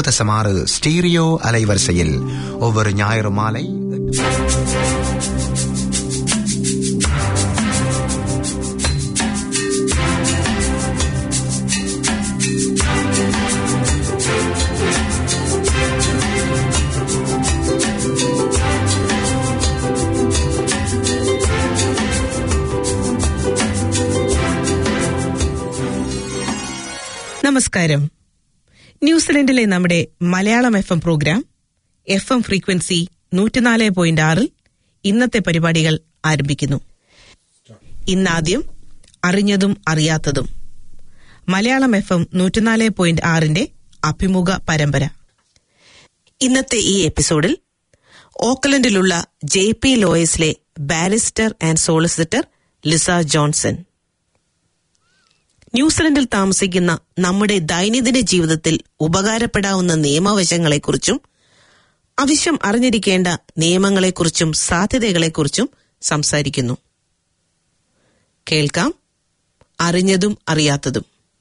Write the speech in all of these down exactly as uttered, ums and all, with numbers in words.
தசம் ஆறு ஸ்டீரியோ அலைவரிசையில் ஒவ்வொரு ஞாயிறு மாலை നമസ്കാരം. ന്യൂസിലൻഡിലെ നമ്മുടെ Malayalam F M program F M frequency നൂറ്റിനാല് പോയിന്റ് ആറിൽ ഇന്നത്തെ പരിപാടികൾ ആരംഭിക്കുന്നു. ഇന്നാദ്യം അറിഞ്ഞതും അറിയാത്തതും മലയാളം എഫ് എം നൂറ്റിനാല് പോയിന്റ് ആറിന്റെ അഭിമുഖ പരമ്പര. ഇന്നത്തെ ഈ എപ്പിസോഡിൽ ഓക്ലൻഡിലുള്ള ജെ പി ലോയേഴ്സിലെ barrister and solicitor Lisa Johnson ന്യൂസിലൻഡിൽ താമസിക്കുന്ന നമ്മുടെ ദൈനംദിന ജീവിതത്തിൽ ഉപകാരപ്പെടാവുന്ന നിയമവശങ്ങളെക്കുറിച്ചും ആവശ്യം അറിഞ്ഞിരിക്കേണ്ട നിയമങ്ങളെക്കുറിച്ചും സാധ്യതകളെക്കുറിച്ചും സംസാരിക്കുന്നു. കേൾക്കാം അറിഞ്ഞതും അറിയാത്തതും.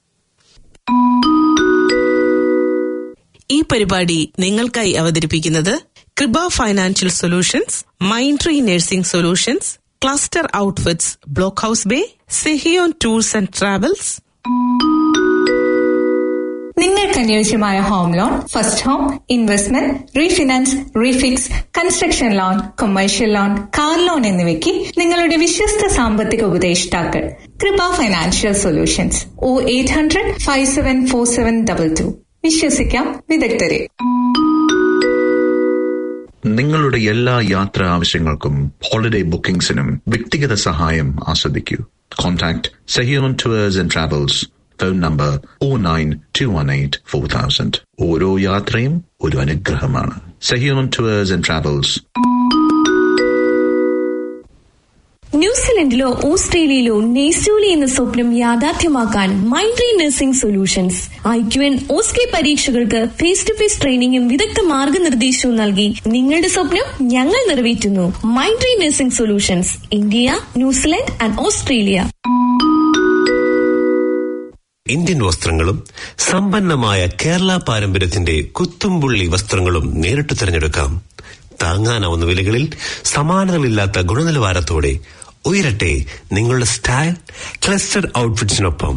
ഈ പരിപാടി നിങ്ങൾക്കായി അവതരിപ്പിക്കുന്നത് Kripa financial solutions, mind tree nursing solutions, cluster outfits, block house bay, Sehion tours and travels. നിങ്ങൾക്ക് അനുയോജ്യമായ home loan, first home, investment, refinance, refix, construction loan, commercial loan, car loan എന്നിവയ്ക്ക് നിങ്ങളുടെ വിശ്വസ്ത സാമ്പത്തിക ഉപദേഷ്ടാക്കൾ കൃപ ഫൈനാൻഷ്യൽ സൊല്യൂഷൻസ്. ഓ eight hundred five seven four seven double two. വിശ്വസിക്കാം വിദഗ്ധരെ. നിങ്ങളുടെ എല്ലാ യാത്രാ ആവശ്യങ്ങൾക്കും ഹോളിഡേ ബുക്കിംഗ്സിനും വ്യക്തിഗത സഹായം ആസ്വദിക്കൂ. Contact Sehion tours and travels. Phone number O nine two one eight four thousand. ഓരോ യാത്രയും ഒരു അനുഗ്രഹമാണ്. Sehion tours and travels. ന്യൂസിലൻഡിലോ ഓസ്ട്രേലിയയിലോ നെയ്സൂലി എന്ന സ്വപ്നം യാഥാർത്ഥ്യമാക്കാൻ Mind tree nursing solutions I Q N OSCE പരീക്ഷകൾക്ക് ഫേസ് ടു ഫേസ് ട്രെയിനിങ്ങും വിദഗ്ധ മാർഗനിർദ്ദേശവും നൽകി നിങ്ങളുടെ സ്വപ്നം ഞങ്ങൾ നിറവേറ്റുന്നു. Mind tree nursing solutions, India, New Zealand and Australia. Indian വസ്ത്രങ്ങളും സമ്പന്നമായ കേരള പാരമ്പര്യത്തിന്റെ കുത്തുംപുള്ളി വസ്ത്രങ്ങളും നേരിട്ട് തിരഞ്ഞെടുക്കാം. താങ്ങാനാവുന്ന വിലകളിൽ സമാനതകളില്ലാത്ത ഗുണനിലവാരത്തോടെ ഉയരട്ടെ നിങ്ങളുടെ സ്റ്റൈൽ ക്ലസ്റ്റർ ഔട്ട്ഫിറ്റ്സിനൊപ്പം.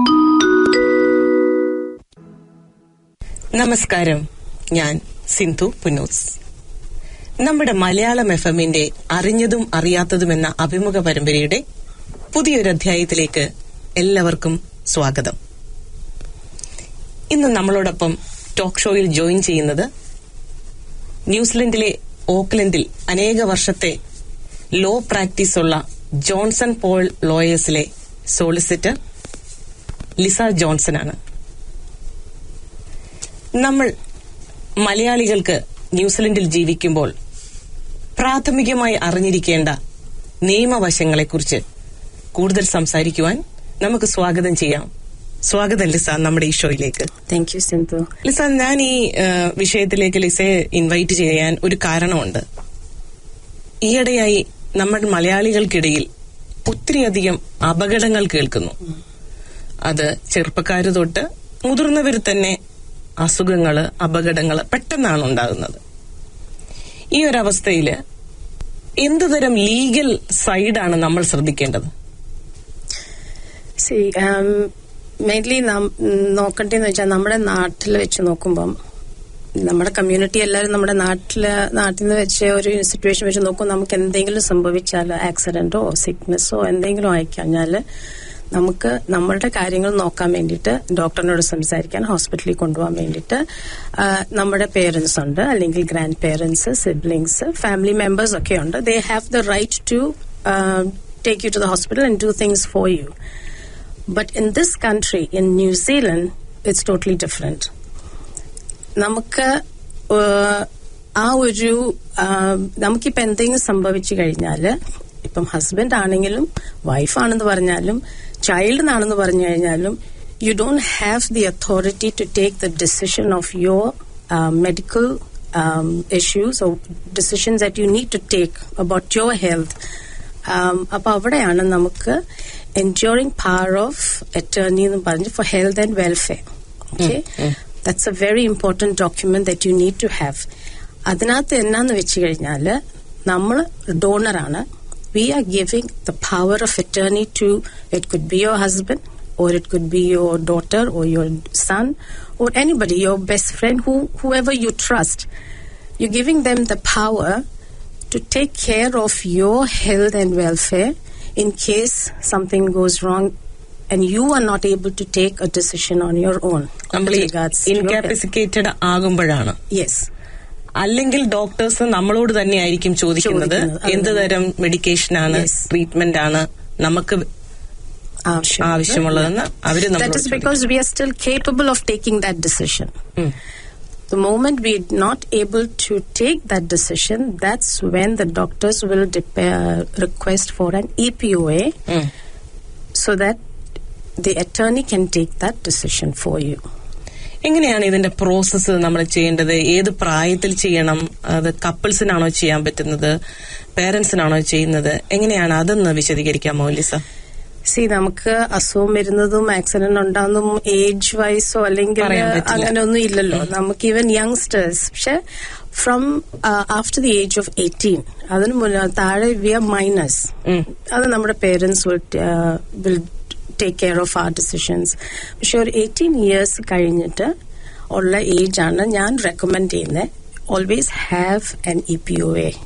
നമസ്കാരം, ഞാൻ സിന്ധു പുന്നൂസ്. നമ്മുടെ മലയാളം എഫ് എമ്മിന്റെ അറിഞ്ഞതും അറിയാത്തതും എന്ന അഭിമുഖ പരമ്പരയുടെ പുതിയൊരു അധ്യായത്തിലേക്ക് എല്ലാവർക്കും സ്വാഗതം. ഇന്ന് നമ്മളോടൊപ്പം ടോക്ക് ഷോയിൽ ജോയിൻ ചെയ്യുന്നത് ന്യൂസിലൻഡിലെ ഓക്ലൻഡിൽ അനേക വർഷത്തെ ലോ പ്രാക്ടീസ് ഉള്ള ജോൺസൺ പോൾ ലോയേഴ്സിലെ സോളിസിറ്റർ ലിസ ജോൺസൺ ആണ്. നമ്മൾ മലയാളികൾക്ക് ന്യൂസിലൻഡിൽ ജീവിക്കുമ്പോൾ പ്രാഥമികമായി അറിഞ്ഞിരിക്കേണ്ട നിയമവശങ്ങളെക്കുറിച്ച് കൂടുതൽ സംസാരിക്കുവാൻ നമുക്ക് സ്വാഗതം ചെയ്യാം. സ്വാഗതം ലിസ നമ്മുടെ ഈ ഷോയിലേക്ക്. Thank you Sindhu. ലിസ, ഞാൻ ഈ വിഷയത്തിലേക്ക് ലിസയെ ഇൻവൈറ്റ് ചെയ്യാൻ ഒരു കാരണമുണ്ട്. ഈയിടെയായി നമ്മുടെ മലയാളികൾക്കിടയിൽ ഒത്തിരിയധികം അപകടങ്ങൾ കേൾക്കുന്നു. അത് ചെറുപ്പക്കാര് തൊട്ട് മുതിർന്നവർ തന്നെ അസുഖങ്ങള്, അപകടങ്ങള് പെട്ടെന്നാണ് ഉണ്ടാകുന്നത്. ഈ ഒരവസ്ഥയില് എന്തുതരം ലീഗൽ സൈഡാണ് നമ്മൾ ശ്രദ്ധിക്കേണ്ടത്? മെയിൻലി നോക്കണ്ടേന്ന് വെച്ചാൽ നമ്മുടെ നാട്ടിൽ വെച്ച് നോക്കുമ്പം നമ്മുടെ കമ്മ്യൂണിറ്റി എല്ലാവരും നമ്മുടെ നാട്ടില് നാട്ടിൽ നിന്ന് വെച്ച് ഒരു സിറ്റുവേഷൻ വെച്ച് നോക്കുമ്പോൾ നമുക്ക് എന്തെങ്കിലും സംഭവിച്ചാൽ ആക്സിഡന്റോ സിക്നെസ്സോ എന്തെങ്കിലും ആയിക്കഴിഞ്ഞാല് നമുക്ക് നമ്മളുടെ കാര്യങ്ങൾ നോക്കാൻ വേണ്ടിയിട്ട് ഡോക്ടറിനോട് സംസാരിക്കാൻ ഹോസ്പിറ്റലിൽ കൊണ്ടുപോകാൻ വേണ്ടിയിട്ട് നമ്മുടെ പേരൻസ് ഉണ്ട്, അല്ലെങ്കിൽ grandparents, siblings, family members ഒക്കെ ഉണ്ട്. They have the right to take you to the hospital and do things for you. But in this country, in New Zealand, it's totally different. നമുക്ക് ആ ഒരു നമുക്കിപ്പോൾ എന്തെങ്കിലും സംഭവിച്ചു കഴിഞ്ഞാല്, ഇപ്പം ഹസ്ബൻഡ് ആണെങ്കിലും വൈഫാണെന്ന് പറഞ്ഞാലും ചൈൽഡിനാണെന്ന് പറഞ്ഞു കഴിഞ്ഞാലും, you don't have the authority to take the decision of your uh, medical um, issues or decisions that you need to take about your health. അപ്പൊ അവിടെയാണ് നമുക്ക് enduring power of attorney എന്ന് പറഞ്ഞു for health and welfare. Okay, That's a very important document that you need to have. അതിനകത്ത് എന്നാന്ന് വെച്ച് കഴിഞ്ഞാല് നമ്മൾ ഡോണറാണ്. We are giving the power of attorney to, it could be your husband, or it could be your daughter, or your son, or anybody, your best friend, who whoever you trust. You're giving them the power to take care of your health and welfare in case something goes wrong and you are not able to take a decision on your own. ഇൻകാപ്പസിറ്റേറ്റഡ് ആകുമ്പോഴാണ്. Yes. അല്ലെങ്കിൽ doctors നമ്മളോട് തന്നെയായിരിക്കും ചോദിക്കുന്നത് എന്ത് തരം മെഡിക്കേഷനാണ്, treatment ആണ് നമുക്ക് ആവശ്യമുള്ളതെന്ന് അവര്. That is because we are still capable of taking that decision. The moment we are not able to take that decision, that's when the doctors will dep- uh, request for an E P O A mm. so that the attorney can take that decision for you. എങ്ങനെയാണ് ഇതിന്റെ process നമ്മൾ ചെയ്യേണ്ടത്? ഏത് പ്രായത്തിൽ ചെയ്യണം? അത് കപ്പിൾസിനാണോ ചെയ്യാൻ പറ്റുന്നത്, പേരന്റ്സിനാണോ ചെയ്യുന്നത്? എങ്ങനെയാണ് അതൊന്ന് വിശദീകരിക്കാമോ ലിസ? സി, നമുക്ക് അസുഖം വരുന്നതും ആക്സിഡന്റ് ഉണ്ടാകുന്നതും ഏജ് വൈസോ അല്ലെങ്കിൽ അങ്ങനെ ഒന്നും ഇല്ലല്ലോ. നമുക്ക് ഈവൻ യങ്സ്റ്റേഴ്സ്, പക്ഷെ from after the age of eighteen, അതിന് മുന്നേ താഴെ വി ആർ മൈനേഴ്സ്. അത് നമ്മുടെ parents will take care of our decisions. പക്ഷെ ഒരു എയ്റ്റീൻ ഇയേഴ്സ് കഴിഞ്ഞിട്ട് ഉള്ള ഏജ് ആണ് ഞാൻ റെക്കമെൻഡ് ചെയ്യുന്നത്. Always have an E P O A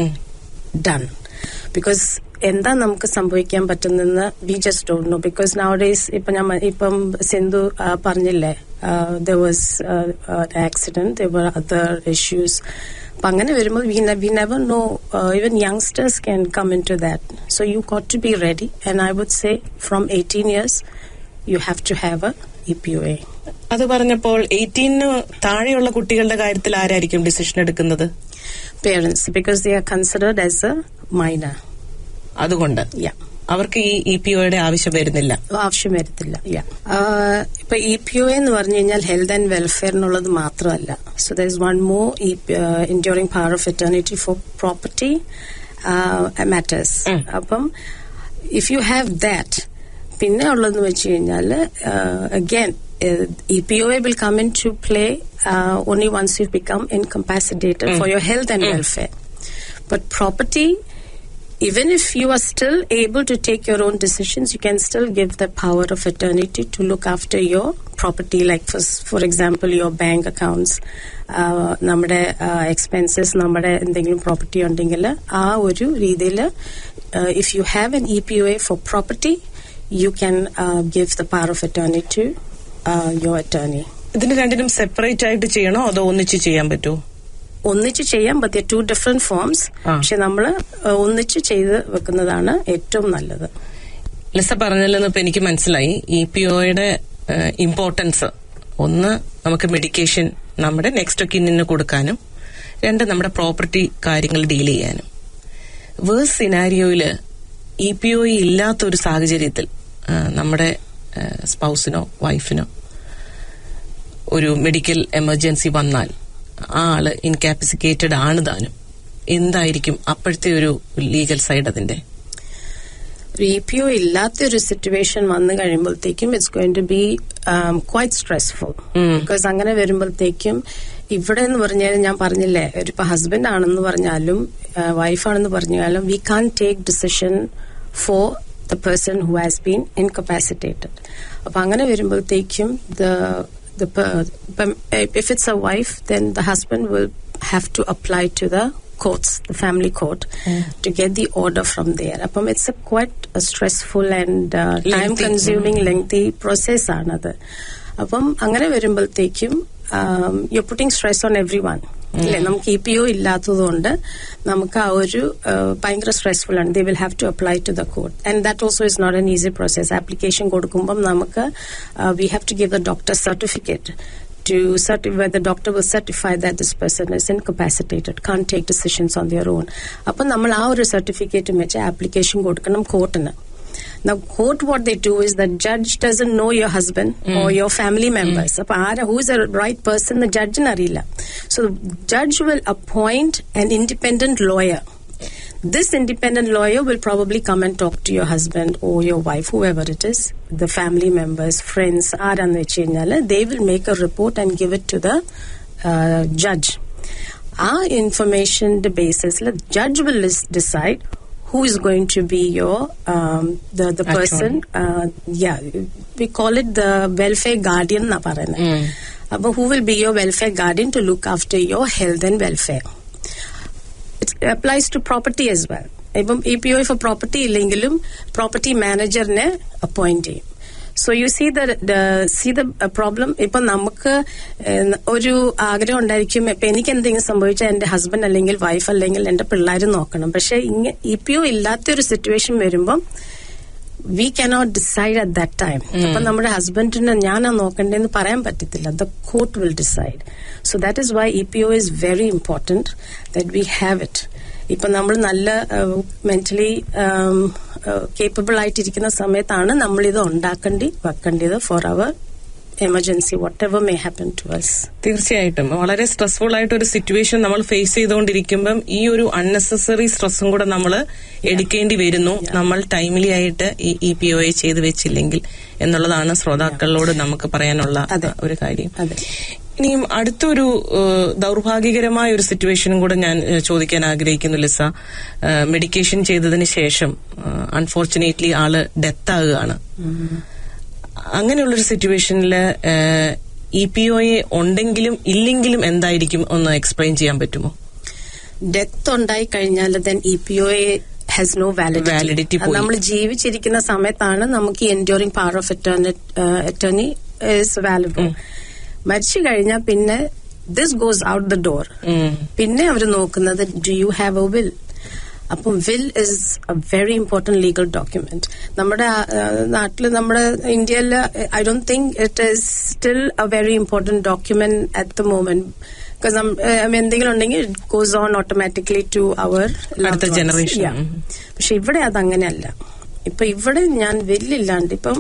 done. Because എന്താ നമുക്ക് സംഭവിക്കാൻ പറ്റുന്നെന്ന് we just don't know. Because nowadays ഇപ്പൊ ഞാൻ ഇപ്പം സിന്ധു പറഞ്ഞില്ലേ, there was accident, there were other issues. അപ്പൊ അങ്ങനെ വരുമ്പോൾ we we never know, even youngsters can come into that. So you got to be ready. And I would say from eighteen years you have to have a E P O A. അത് പറഞ്ഞപ്പോൾ എയ്റ്റീന് താഴെയുള്ള കുട്ടികളുടെ കാര്യത്തിൽ ആരായിരിക്കും decision എടുക്കുന്നത്? Parents, because they are considered as a minor. അതുകൊണ്ട് അവർക്ക് ഈ ഇ പി ഒയുടെ ആവശ്യം വരുന്നില്ല. ആവശ്യം വരത്തില്ല. ഇപ്പൊ ഇ പി ഒ എന്ന് പറഞ്ഞു കഴിഞ്ഞാൽ ഹെൽത്ത് ആൻഡ് വെൽഫെയർ എന്നുള്ളത് മാത്രമല്ല. So there is one more, enduring power of എറ്റേണിറ്റി ഫോർ പ്രോപ്പർട്ടി മാറ്റേഴ്സ്. അപ്പം ഇഫ് യു ഹാവ് ദാറ്റ്, പിന്നെ ഉള്ളതെന്ന് വെച്ച് കഴിഞ്ഞാൽ again E P O A will come into play uh, only once you've become incapacitated mm. for your health and mm. welfare. But property, even if you are still able to take your own decisions, you can still give the power of attorney to look after your property, like for, for example, your bank accounts, uh, നമ്മുടെ expenses, നമ്മുടെ എന്തെങ്കിലും property ഉണ്ടെങ്കിൽ ആ ഒരു രീതിയിൽ if you have an E P O A for property, you can uh, give the power of attorney to uh, your attorney. ഇതിന് രണ്ടിനും separate ആയിട്ട് ചെയ്യണോ അതോ ഒന്നിച്ച് ചെയ്യാൻ പറ്റുമോ? ഒന്നിച്ച് ചെയ്യാം, ബട്ട് ടു ഡിഫറെന്റ് ഫോംസ്. പക്ഷെ നമ്മൾ ഒന്നിച്ച് ചെയ്ത് വെക്കുന്നതാണ് ഏറ്റവും നല്ലത്. ലിസ പറഞ്ഞല്ലോ, ഇപ്പൊ എനിക്ക് മനസ്സിലായി ഇ പി ഒയുടെ ഇമ്പോർട്ടൻസ്. ഒന്ന്, നമുക്ക് മെഡിക്കേഷൻ നമ്മുടെ നെക്സ്റ്റ് കിന്നിന് കൊടുക്കാനും, രണ്ട്, നമ്മുടെ പ്രോപ്പർട്ടി കാര്യങ്ങൾ ഡീൽ ചെയ്യാനും. വേഴ്സ് സിനാരിയോയില് ഇ പി ഒ ഇല്ലാത്തൊരു സാഹചര്യത്തിൽ നമ്മുടെ സ്പൗസിനോ വൈഫിനോ ഒരു മെഡിക്കൽ എമർജൻസി വന്നാൽ ആ ആള് ഇൻകാപ്പസിറ്റേറ്റഡ് ആണ് താനും, എന്തായിരിക്കും അപ്പോഴത്തെ ഒരു ലീഗൽ സൈഡ്? അതിന്റെ ഇ പി ഒ ഇല്ലാത്തൊരു സിറ്റുവേഷൻ വന്നു കഴിയുമ്പോഴത്തേക്കും it's going to be quite stressful. Because അങ്ങനെ വരുമ്പോഴത്തേക്കും ഇവിടെ എന്ന് പറഞ്ഞാൽ ഞാൻ പറഞ്ഞില്ലേ, ഇപ്പൊ ഹസ്ബൻഡ് ആണെന്ന് പറഞ്ഞാലും വൈഫാണെന്ന് പറഞ്ഞാലും we can take decision for the person who has been incapacitated. അപ്പൊ അങ്ങനെ വരുമ്പോഴത്തേക്കും the The, if it's a wife, then the husband will have to apply to the courts, the family court, mm. to get the order from there. Apam it's a quite a stressful and uh, time consuming mm. lengthy process aanadu. Apam angane varumbalthekkum um, you're putting stress on everyone. ഇല്ലേ, നമുക്ക് E P O ഇല്ലാത്തതുകൊണ്ട് നമുക്ക് ആ ഒരു ഭയങ്കര stressful ആണ്. They will have to apply to the court and that also is not an easy process. Application കൊടുക്കുമ്പം നമുക്ക് we have to give the doctor certificate to certify where the doctor will certify that this person is incapacitated, can't take decisions on their own. Appo nammal aa oru certificate meche application kodukkanam courtinu. Now court, what they do is the judge doesn't know your husband mm. or your family members. Mm. Appo who is the right person the judge narilla. So the judge will appoint an independent lawyer. This independent lawyer will probably come and talk to your husband or your wife, whoever it is, the family members, friends, ആരാന്ന് വെച്ച് കഴിഞ്ഞാല് they will make a report and give it to the uh, judge. ആ ഇൻഫർമേഷന്റെ ബേസിസിൽ judge will decide who is going to be your um, the the person. Uh, yeah, we call it the welfare guardian na parayna. Mm. But who will be your welfare guardian to look after your health and welfare? It applies to property as well. ഇപ്പം E P O for property ഇല്ലെങ്കിലും property managerനെ appoint ചെയ്യും. So you see the, the see the problem. ഇപ്പൊ നമുക്ക് ഒരു ആഗ്രഹം ഉണ്ടായിരിക്കും, ഇപ്പൊ എനിക്ക് എന്തെങ്കിലും സംഭവിച്ചാൽ എന്റെ ഹസ്ബൻഡ് അല്ലെങ്കിൽ വൈഫ് അല്ലെങ്കിൽ എന്റെ പിള്ളേർ നോക്കണം. പക്ഷെ ഇങ്ങനെ ഇ പി ഒ ഇല്ലാത്തൊരു സിറ്റുവേഷൻ വരുമ്പം we cannot decide at that time. അപ്പൊ നമ്മുടെ ഹസ്ബൻഡിന് ഞാനാ നോക്കണ്ടേന്ന് പറയാൻ പറ്റത്തില്ല. The court will decide. So that is why E P O is very important that we have it. ഇപ്പൊ നമ്മൾ നല്ല മെന്റലി കേപ്പബിൾ ആയിട്ടിരിക്കുന്ന സമയത്താണ് നമ്മൾ ഇത് ഉണ്ടാക്കേണ്ടി വെക്കേണ്ടത് for our emergency whatever may happen to us. തീർച്ചയായിട്ടും വളരെ സ്ട്രെസ്ഫുൾ ആയിട്ട് ഒരു സിറ്റുവേഷൻ നമ്മൾ ഫേസ് ചെയ്തുകൊണ്ടിരിക്കുമ്പം ഈ ഒരു അൺനെസസറി സ്ട്രെസ്സും കൂടെ നമ്മൾ എടുക്കേണ്ടി വരുന്നു, നമ്മൾ ടൈംലി ആയിട്ട് ഈ ഇ പി ഒ എ ചെയ്ത് വെച്ചില്ലെങ്കിൽ എന്നുള്ളതാണ് ശ്രോതാക്കളോട് നമുക്ക് പറയാനുള്ള ഒരു കാര്യം. ഇനിയും അടുത്തൊരു ദൗർഭാഗ്യകരമായ ഒരു സിറ്റുവേഷനും കൂടെ ഞാൻ ചോദിക്കാൻ ആഗ്രഹിക്കുന്നു ലിസ. മെഡിക്കേഷൻ ചെയ്തതിന് ശേഷം അൺഫോർച്ചുനേറ്റ്ലി ആള് ഡെത്ത് ആകുകയാണ്. അങ്ങനെയുള്ളൊരു സിറ്റുവേഷനിൽ ഇ പി ഒ എ ഉണ്ടെങ്കിലും ഇല്ലെങ്കിലും എന്തായിരിക്കും ഒന്ന് എക്സ്പ്ലെയിൻ ചെയ്യാൻ പറ്റുമോ? ഡെത്ത് ഉണ്ടായി കഴിഞ്ഞാൽ then E P O A has no validity. നമ്മൾ ജീവിച്ചിരിക്കുന്ന സമയത്താണ് നമുക്ക് enduring power of attorney is validable. മരിച്ചു കഴിഞ്ഞാൽ പിന്നെ this goes out the door. പിന്നെ അവർ നോക്കുന്നത് do you have a will. അപ്പം will is a very important legal document. നമ്മുടെ നാട്ടിൽ നമ്മുടെ ഇന്ത്യയിൽ I don't think it is still a very important document at the moment. Because എന്തെങ്കിലും ഉണ്ടെങ്കിൽ it goes on automatically to our generation. പക്ഷെ ഇവിടെ അതങ്ങനെയല്ല. ഇപ്പൊ ഇവിടെ ഞാൻ വില്ലില്ലാണ്ട് ഇപ്പം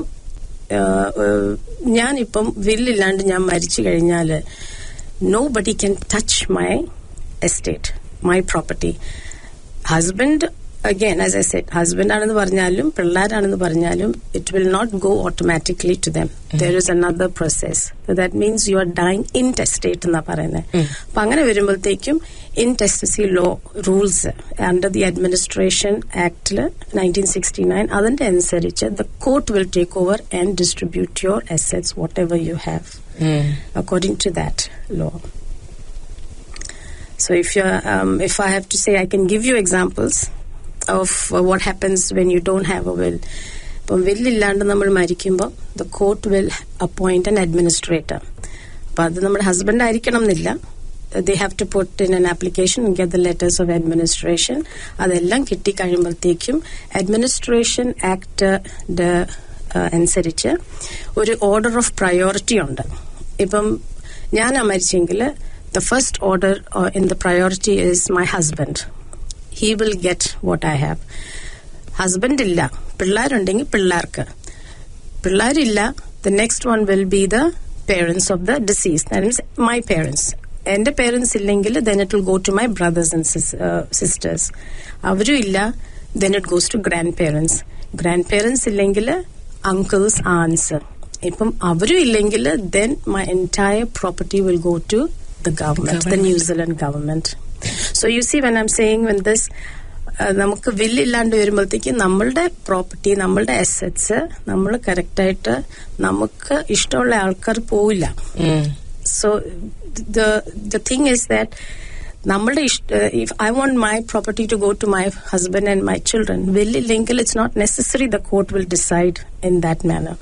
ഞാനിപ്പം വില്ലില്ലാണ്ട് ഞാൻ മരിച്ചു കഴിഞ്ഞാല് nobody can touch my estate, my property. Husband, again, as I said, husband ആണെന്ന് പറഞ്ഞാലും പിള്ളേരാണെന്ന് പറഞ്ഞാലും it will not go automatically to them. Mm-hmm. There is another process. So that means you are dying intestate എന്നാ പറയുന്നത്. അപ്പൊ അങ്ങനെ വരുമ്പോഴത്തേക്കും intestacy law rules under the Administration Act nineteen sixty-nine അതിന്റെ അനുസരിച്ച് the court will take over and distribute your assets whatever you have mm. according to that law. So if you um, if I have to say, I can give you examples of uh, what happens when you don't have a will. ഇപ്പം വില്ലില്ലാണ്ട് നമ്മൾ മരിക്കുമ്പോൾ the court will appoint an administrator. അപ്പൊ അത് നമ്മുടെ husband ആയിരിക്കണം എന്നില്ല. They have to put in an application and get the letters of administration. അതെല്ലാം കിട്ടിക്കഴിയുമ്പോഴത്തേക്കും administration act അനുസരിച്ച് ഒരു ഓർഡർ ഓഫ് പ്രയോറിറ്റി ഉണ്ട്. ഇപ്പം ഞാനാ മരിച്ചെങ്കിൽ the first order uh, in the priority is my husband. He will get what I have. Husband illa, പിള്ളേരുണ്ടെങ്കിൽ പിള്ളേർക്ക്. പിള്ളേരില്ല, the next one will be the parents of the deceased. That means my parents. എന്റെ parents ഇല്ലെങ്കിൽ then it will go to my brothers and sis, uh, sisters. അവരും ഇല്ല, then it goes to grandparents. Grandparents ഇല്ലെങ്കിൽ uncles, aunts. ഇപ്പം അവരും ഇല്ലെങ്കിൽ then my entire property will go to the government, government, the New Zealand government. So you see, when I'm saying when this നമുക്ക് വില്ലില്ലാണ്ട് വരുമ്പോഴത്തേക്ക് നമ്മളുടെ property, നമ്മളുടെ assets നമ്മൾ കറക്റ്റായിട്ട് നമുക്ക് ഇഷ്ടമുള്ള ആൾക്കാർ പോവില്ല. So the the thing is that നമ്മളുടെ if I want my property to go to my husband and my children, വില്ലില്ലെങ്കിൽ it's not necessary the court will decide in that manner.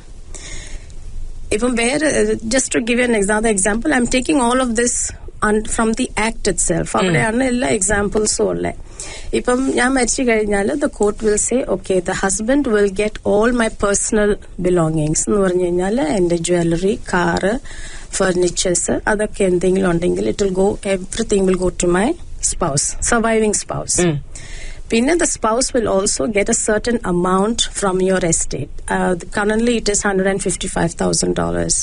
Even where, just to give you an another example, I'm taking all of this on, from the act itself. അവിടെയാണ് എല്ലാ എക്സാമ്പിൾസും ഉള്ളത്. ഇപ്പം ഞാൻ മരിച്ചു കഴിഞ്ഞാൽ the court will say, okay, the husband will get all my personal belongings. എന്ന് പറഞ്ഞു കഴിഞ്ഞാൽ എന്റെ ജ്വല്ലറി, കാറ്, ഫർണിച്ചേഴ്സ്, അതൊക്കെ എന്തെങ്കിലും ഉണ്ടെങ്കിൽ it will go, everything will go to my spouse, surviving spouse. Pinna, the spouse will also get a certain amount from your estate. Uh, currently, it is one hundred fifty-five thousand dollars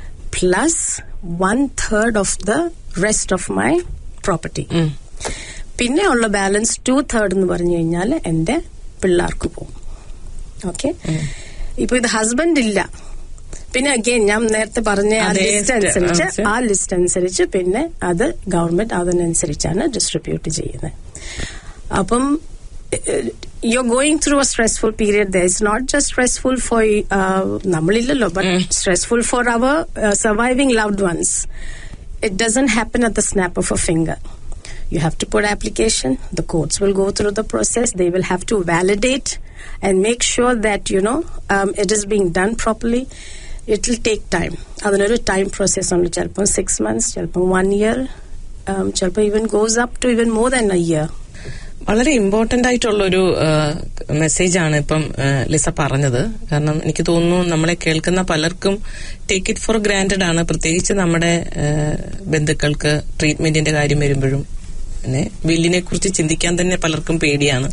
plus one third of the rest of my property. Mm. പിന്നെ ഉള്ള balance to third എന്ന് പറഞ്ഞു കഴിഞ്ഞാൽ എന്റെ പിള്ളേർക്ക് പോകും. Okay, ഇപ്പൊ ഇത് ഹസ്ബൻഡ് ഇല്ല, പിന്നെ അഗെയിൻ ഞാൻ നേരത്തെ പറഞ്ഞ ആ ലിസ്റ്റ് അനുസരിച്ച് ആ ലിസ്റ്റ് അനുസരിച്ച് പിന്നെ അത് ഗവൺമെന്റ് അതിനനുസരിച്ചാണ് ഡിസ്ട്രിബ്യൂട്ട് ചെയ്യുന്നത്. അപ്പം you're going through a stressful period there. It's not just stressful for uh, namalillalo, but mm. stressful for our uh, surviving loved ones. It doesn't happen at the snap of a finger. You have to put application. The courts will go through the process. They will have to validate and make sure that, you know, um, it is being done properly. It will take time. Adanother time process on chalpon six months, chalpon one year, um, chalpon even goes up to even more than a year. വളരെ important ആയിട്ടുള്ളൊരു മെസ്സേജാണ് ഇപ്പം Lisa പറഞ്ഞത്. കാരണം എനിക്ക് തോന്നുന്നു നമ്മളെ കേൾക്കുന്ന പലർക്കും ടേക്ക് ഇറ്റ് ഫോർ ഗ്രാൻഡഡ് ആണ്, പ്രത്യേകിച്ച് നമ്മുടെ ബന്ധുക്കൾക്ക് ട്രീറ്റ്മെന്റിന്റെ കാര്യം വരുമ്പോഴും പിന്നെ ബില്ലിനെ കുറിച്ച് ചിന്തിക്കാൻ തന്നെ പലർക്കും പേടിയാണ്.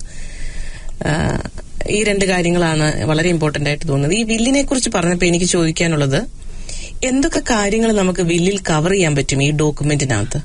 ഈ രണ്ട് കാര്യങ്ങളാണ് വളരെ ഇമ്പോർട്ടന്റ് ആയിട്ട് തോന്നുന്നത്. ഈ ബില്ലിനെ കുറിച്ച് പറഞ്ഞപ്പോൾ എനിക്ക് ചോദിക്കാനുള്ളത്, എന്തൊക്കെ കാര്യങ്ങൾ നമുക്ക് ബില്ലിൽ കവർ ചെയ്യാൻ പറ്റും ഈ ഡോക്യുമെന്റിനകത്ത്?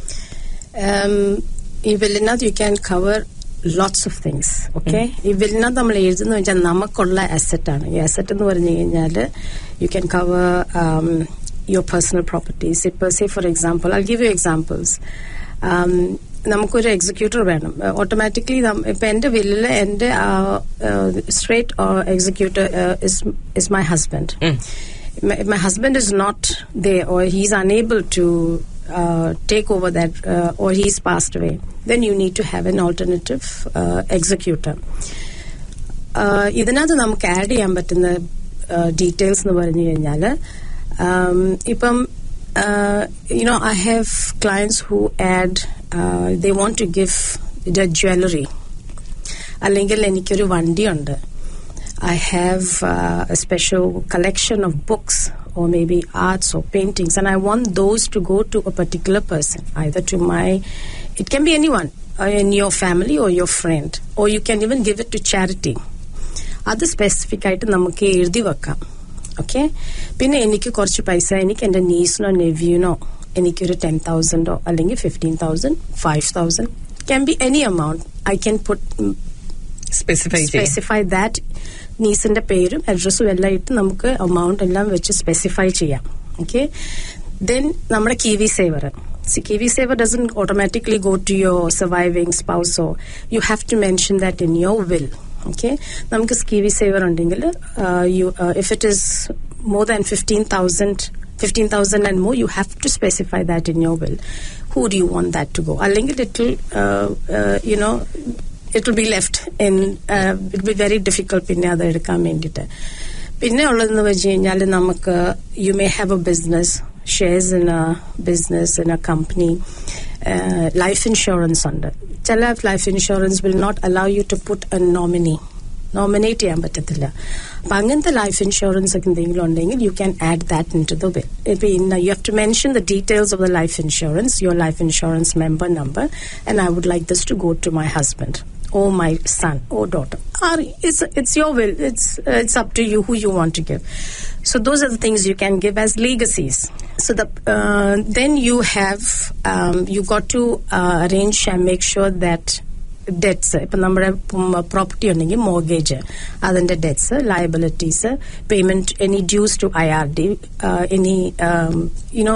ഈ ബില്ലിനകത്ത് you can cover lots of things. Okay, ഈ ബില്ലിനകത്ത് നമ്മൾ എഴുതുന്ന വെച്ചാൽ നമുക്കുള്ള അസറ്റ് ആണ്. ഈ അസറ്റ് എന്ന് പറഞ്ഞു കഴിഞ്ഞാൽ you can cover your personal properties. ഇപ്പൊ say for example, I give you examples. നമുക്കൊരു എക്സിക്യൂട്ടർ വേണം. ഓട്ടോമാറ്റിക്കലി ഇപ്പൊ എന്റെ ബില്ലില് എന്റെ straight executor is my husband. My husband is not there or he's unable to Uh, take over that uh, or he's passed away, then you need to have an alternative uh, executor. ഇതിനകത്ത് നമുക്ക് add ചെയ്യാൻ പറ്റുന്ന details എന്ന് പറഞ്ഞു കഴിഞ്ഞാൽ ഇപ്പം you know I have clients who add uh, they want to give the jewelry. അല്ലെങ്കിൽ എനിക്കൊരു വണ്ടിയുണ്ട്, I have uh, a special collection of books or maybe arts or paintings, and I want those to go to a particular person, either to my, it can be anyone uh, in your family or your friend, or you can even give it to charity. അത് specific ആയിട്ട് നമുക്ക് എഴുതി വെക്കാം. Okay, പിന്നെ എനിക്ക് കുറച്ച് പൈസ എനിക്ക് എന്റെ നീസിനോ നെവ്യൂനോ എനിക്കൊരു ടെൻ തൗസൻഡോ അല്ലെങ്കിൽ fifteen thousand five thousand can be any amount. I can put specify specify that നീസിന്റെ പേരും അഡ്രസ്സും എല്ലാം ഇട്ട് നമുക്ക് എമൗണ്ട് എല്ലാം വെച്ച് സ്പെസിഫൈ ചെയ്യാം. ഓക്കെ, ദെൻ നമ്മുടെ Kiwi Saver. See, Kiwi Saver doesn't automatically go to your surviving spouse, so you have to mention that in your will. Okay, namukku Kiwi Saver undengil uh, you uh, if it is more than fifteen thousand and more, you have to specify that in your will. Who do you want that to go? Allengil it will uh, uh, you know it will be left in uh, it will be very difficult pinne adu edukkan vendite. Pinne ulladnu vechu kennal namukku you may have a business, shares in a business, in a company, uh, life insurance under. Chala life insurance will not allow you to put a nominee. Nominate ചെയ്യാൻ പറ്റത്തില്ല. അപ്പൊ അങ്ങനത്തെ life insurance ഒക്കെ എന്തെങ്കിലും ഉണ്ടെങ്കിൽ you can add that into the will. You have to mention the details of the life insurance, your life insurance member number, and I would like this to go to my husband or my son or daughter. Or it's it's your will. It's uh, it's up to you who you want to give. So those are the things you can give as legacies. So the uh, then you have um, you got to uh, arrange and make sure that debts ഇപ്പൊ നമ്മുടെ property ഉണ്ടെങ്കിൽ mortgage അതിന്റെ debts, liabilities, payment, any dues to I R D, any you know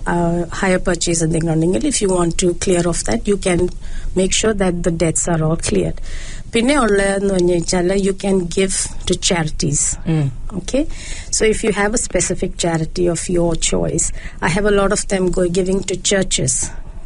hire purchase എന്തെങ്കിലും ഉണ്ടെങ്കിൽ if you want to clear off that you can make sure that the debts are all clear. പിന്നെ ഉള്ളതെന്ന് പറഞ്ഞു വെച്ചാൽ you can give to charities. Okay, so if you have a specific charity of your choice, I have a lot of them go giving to churches.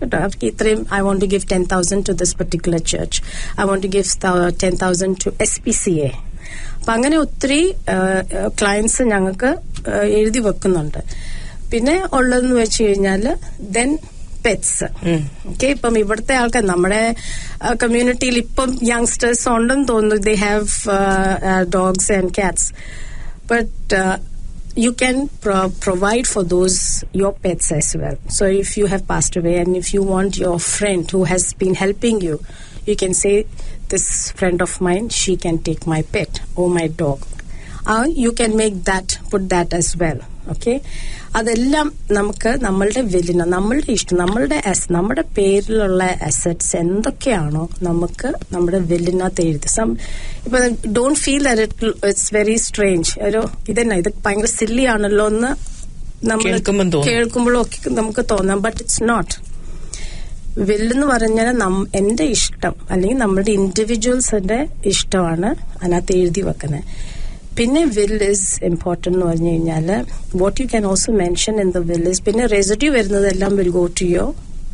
I want to give ten thousand to this particular church. I want to give ten thousand to S P C A. അപ്പൊ അങ്ങനെ ഒത്തിരി clients ഞങ്ങൾക്ക് എഴുതി വെക്കുന്നുണ്ട്. പിന്നെ ഉള്ളതെന്ന് വെച്ച് കഴിഞ്ഞാൽ ദെൻ പെറ്റ്സ്. ഓക്കെ, ഇപ്പം ഇവിടുത്തെ ആൾക്കാർ നമ്മുടെ കമ്മ്യൂണിറ്റിയിൽ ഇപ്പം യങ്സ്റ്റേഴ്സ് ഉണ്ടെന്ന് തോന്നുന്നു. They have dogs and cats, but you can pro- provide for those your pets as well. So if you have passed away and if you want your friend who has been helping you, you can say, this friend of mine, she can take my pet or my dog. You can make that put that as well. Okay, അതെല്ലാം നമുക്ക് നമ്മളുടെ വില്ലിന്, നമ്മളുടെ ഇഷ്ടം, നമ്മളുടെ നമ്മുടെ പേരിലുള്ള assets എന്തൊക്കെയാണോ നമുക്ക് നമ്മുടെ വില്ലിനകത്ത് എഴുതി. സം ഇപ്പൊ don't feel that it it's very strange, ഒരു ഇതന്നെ ഇത് ഭയങ്കര സില്ലി ആണല്ലോ എന്ന് നമ്മൾ കേൾക്കുമ്പോഴും ഒക്കെ നമുക്ക് തോന്നാം. But it's not. വില്ലെന്ന് പറഞ്ഞാൽ എന്റെ ഇഷ്ടം അല്ലെങ്കിൽ നമ്മുടെ ഇൻഡിവിജ്വൽസിന്റെ ഇഷ്ടമാണ് അതിനകത്ത് എഴുതി വെക്കുന്നത്. പിന്നെ വിൽ ഇസ് ഇമ്പോർട്ടന്റ് എന്ന് പറഞ്ഞു കഴിഞ്ഞാൽ what you can also mention in the will is, പിന്നെ റെസിഡ്യൂ വരുന്നതെല്ലാം will go to your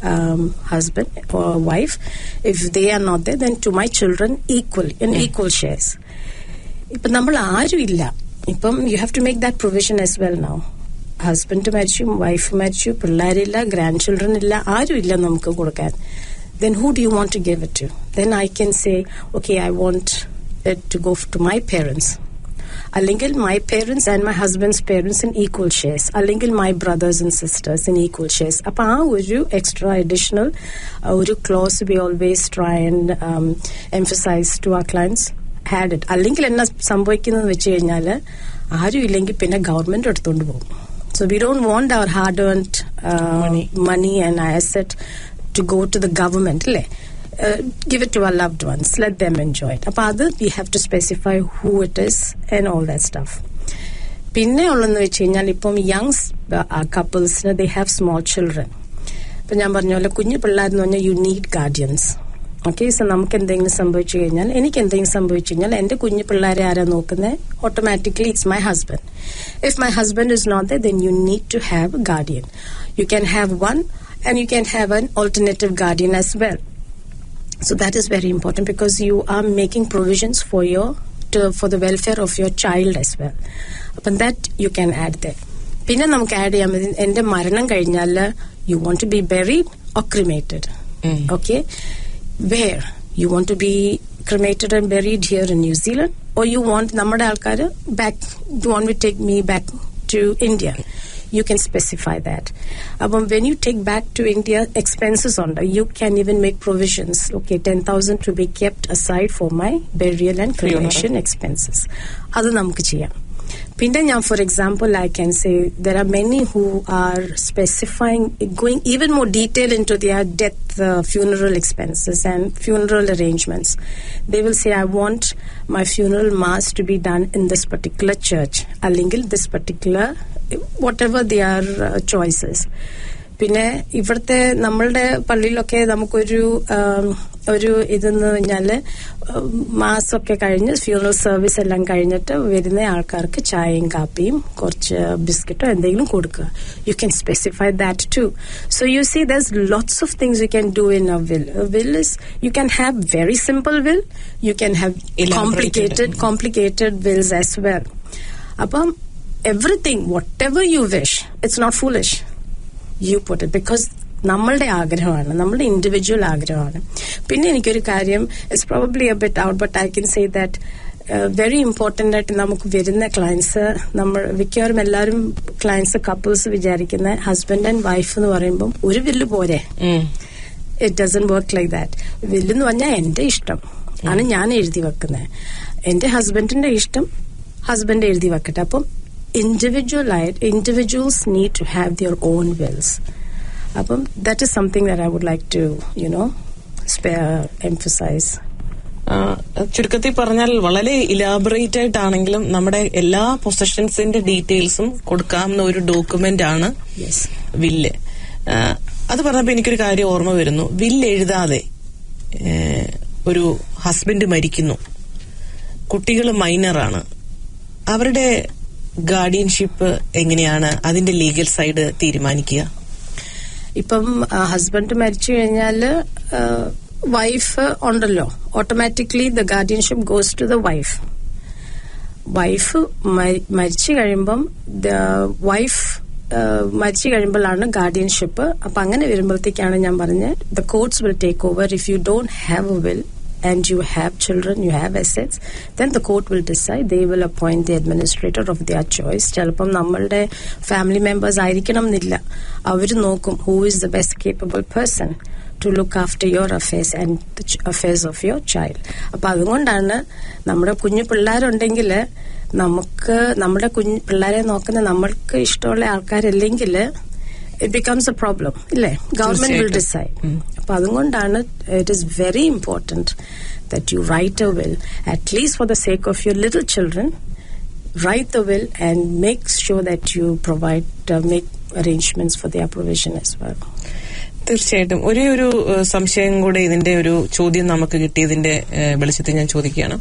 husband or wife. If they are not they then to my children equal in equal shares. ഇപ്പം നമ്മൾ ആരും ഇല്ല, ഇപ്പം you have to make that provision as well now. Husband മരിച്ചു, wife മരിച്ചു, പിള്ളേരില്ല, grand children ഇല്ല, ആരും ഇല്ല നമുക്ക് കൊടുക്കാൻ. Then who do you want to give it to? Then I can say, okay, I want it to go to my parents. അല്ലെങ്കിൽ my parents and my husband's parents in equal shares. അല്ലെങ്കിൽ my brothers and sisters in equal shares. അപ്പൊ ആ ഒരു extra additional ഒരു clause we always try and um, emphasize to our clients had it. അല്ലെങ്കിൽ എന്നാ സംഭവിക്കുന്നതെന്ന് വെച്ച് കഴിഞ്ഞാൽ ആരും ഇല്ലെങ്കിൽ പിന്നെ ഗവൺമെന്റ് എടുത്തുകൊണ്ട് പോകും. So we don't want our hard-earned uh, money. money and asset to go to the government. Le, uh, give it to our loved ones. Let them enjoy it. Appo adu we have to specify who it is and all that stuff. Pinne ullennu vechukenal ippom young uh, couples they have small children. Appo njan parnole kunju pillarnu പറഞ്ഞാൽ you need guardians. Okay, so നമുക്ക് എന്തെങ്കിലും സംഭവിച്ചു കഴിഞ്ഞാൽ, എനിക്ക് എന്തെങ്കിലും സംഭവിച്ചു കഴിഞ്ഞാൽ എന്റെ കുഞ്ഞു പിള്ളേരെ ആരാ നോക്കുന്നത്? Automatically it's my husband. If my husband is not then you need to have a guardian. You can have one and you can have an alternative guardian as well. So that is very important because you are making provisions for your for the welfare of your child as well. അപ്പം that you can add that. പിന്നെ നമുക്ക് add ചെയ്യാൻ പറ്റും, എന്റെ മരണം കഴിഞ്ഞാൽ you want to B buried or cremated. Okay, where you want to be cremated and buried here in New Zealand, or you want nammade alkar back, you want to take me back to India, you can specify that. But when you take back to India, expenses on that, you can even make provisions. Okay, ten thousand to be kept aside for my burial and cremation expenses. Adu namukku cheyam. Pinda now, for example, I can say there are many who are specifying, going even more detail into their death, uh, funeral expenses and funeral arrangements. They will say, I want my funeral mass to be done in this particular church, അല്ലെങ്കിൽ this particular, whatever their uh, choices. പിന്നെ ഇവിടുത്തെ നമ്മളുടെ പള്ളിയിലൊക്കെ നമുക്കൊരു ഒരു ഇതെന്ന് പറഞ്ഞാല് മാസമൊക്കെ കഴിഞ്ഞ് ഫ്യൂണറൽ സർവീസ് എല്ലാം കഴിഞ്ഞിട്ട് വരുന്ന ആൾക്കാർക്ക് ചായയും കാപ്പിയും കുറച്ച് ബിസ്ക്കറ്റോ എന്തെങ്കിലും കൊടുക്കുക. You can specify that too. So you see there's lots of things you can do in a will. Will is you can have very simple will, you can have complicated complicated wills as well. അപ്പം everything whatever you wish, it's not foolish. You put it because നമ്മളുടെ ആഗ്രഹമാണ്, നമ്മളുടെ individual ആഗ്രഹമാണ്. പിന്നെ എനിക്കൊരു കാര്യം, it's probably a bit out, but I can say that very important ആയിട്ട് നമുക്ക് വരുന്ന ക്ലയൻസ്, നമ്മൾ മിക്കവാറും എല്ലാവരും ക്ലയൻസ് കപ്പിൾസ് വിചാരിക്കുന്ന ഹസ്ബൻഡ് ആൻഡ് വൈഫ് എന്ന് പറയുമ്പോൾ ഒരു വില്ല് പോരെ. It doesn't work like that. വില്ലെന്ന് പറഞ്ഞാൽ എന്റെ ഇഷ്ടം ആണ് ഞാൻ എഴുതി വെക്കുന്നത്, എന്റെ ഹസ്ബൻഡിന്റെ ഇഷ്ടം ഹസ്ബൻഡ് എഴുതി വെക്കട്ടെ. അപ്പം individual individuals need to have their own wills. Apam that is something that I would like to, you know, spare emphasize. ചുരുക്കത്തിൽ പറഞ്ഞാൽ വളരെ ഇലാബറേറ്റ് ആയിട്ടാണെങ്കിലും നമ്മുടെ എല്ലാ പൊസഷൻസിന്റെ ഡീറ്റെയിൽസും കൊടുക്കാവുന്ന ഒരു ഡോക്യുമെന്റ് ആണ് വില്ല്. അത് പറഞ്ഞപ്പോ എനിക്കൊരു കാര്യം ഓർമ്മ വരുന്നു. വില്ല് എഴുതാതെ ഒരു ഹസ്ബൻഡ് മരിക്കുന്നു, കുട്ടികൾ മൈനറാണ്, അവരുടെ ഗാർഡിയൻഷിപ്പ് എങ്ങനെയാണ്, അതിന്റെ ലീഗൽ സൈഡ് തീരുമാനിക്കുക? ഇപ്പം ഹസ്ബൻഡ് മരിച്ചു കഴിഞ്ഞാല് വൈഫ് ഉണ്ടല്ലോ, automatically the guardianship goes to the wife. Wife മരിച്ചു കഴിയുമ്പം ദ വൈഫ് മരിച്ചു കഴിയുമ്പോഴാണ് ഗാർഡിയൻഷിപ്പ്. അപ്പൊ അങ്ങനെ വരുമ്പോഴത്തേക്കാണ് ഞാൻ പറഞ്ഞത് the courts will take over. If you don't have a will and you have children, you have assets, then the court will decide. They will appoint the administrator of their choice. ചിലപ്പം നമ്മളുടെ family members ആയിരിക്കണം എന്നില്ല, അവർ നോക്കും who is the best capable person to look after your affairs and the affairs of your child. അപ്പൊ അതുകൊണ്ടാണ് നമ്മുടെ കുഞ്ഞു പിള്ളേരുണ്ടെങ്കിൽ നമുക്ക് നമ്മുടെ കുഞ്ഞ് പിള്ളേരെ നോക്കുന്ന നമ്മൾക്ക് ഇഷ്ടമുള്ള ആൾക്കാരല്ലെങ്കിൽ it becomes a problem, ഇല്ലേ? Government will decide. അപ്പൊ അതുകൊണ്ടാണ് it is very important that you write a will, at least for the sake of your little children. Write the will and make sure that you provide uh, make arrangements for their provision as well. തീർച്ചയായിട്ടും. ഒരേ ഒരു സംശയം കൂടെ ഇതിന്റെ ഒരു ചോദ്യം നമുക്ക് കിട്ടിയതിന്റെ വെളിച്ചത്തിൽ ഞാൻ ചോദിക്കുകയാണ്.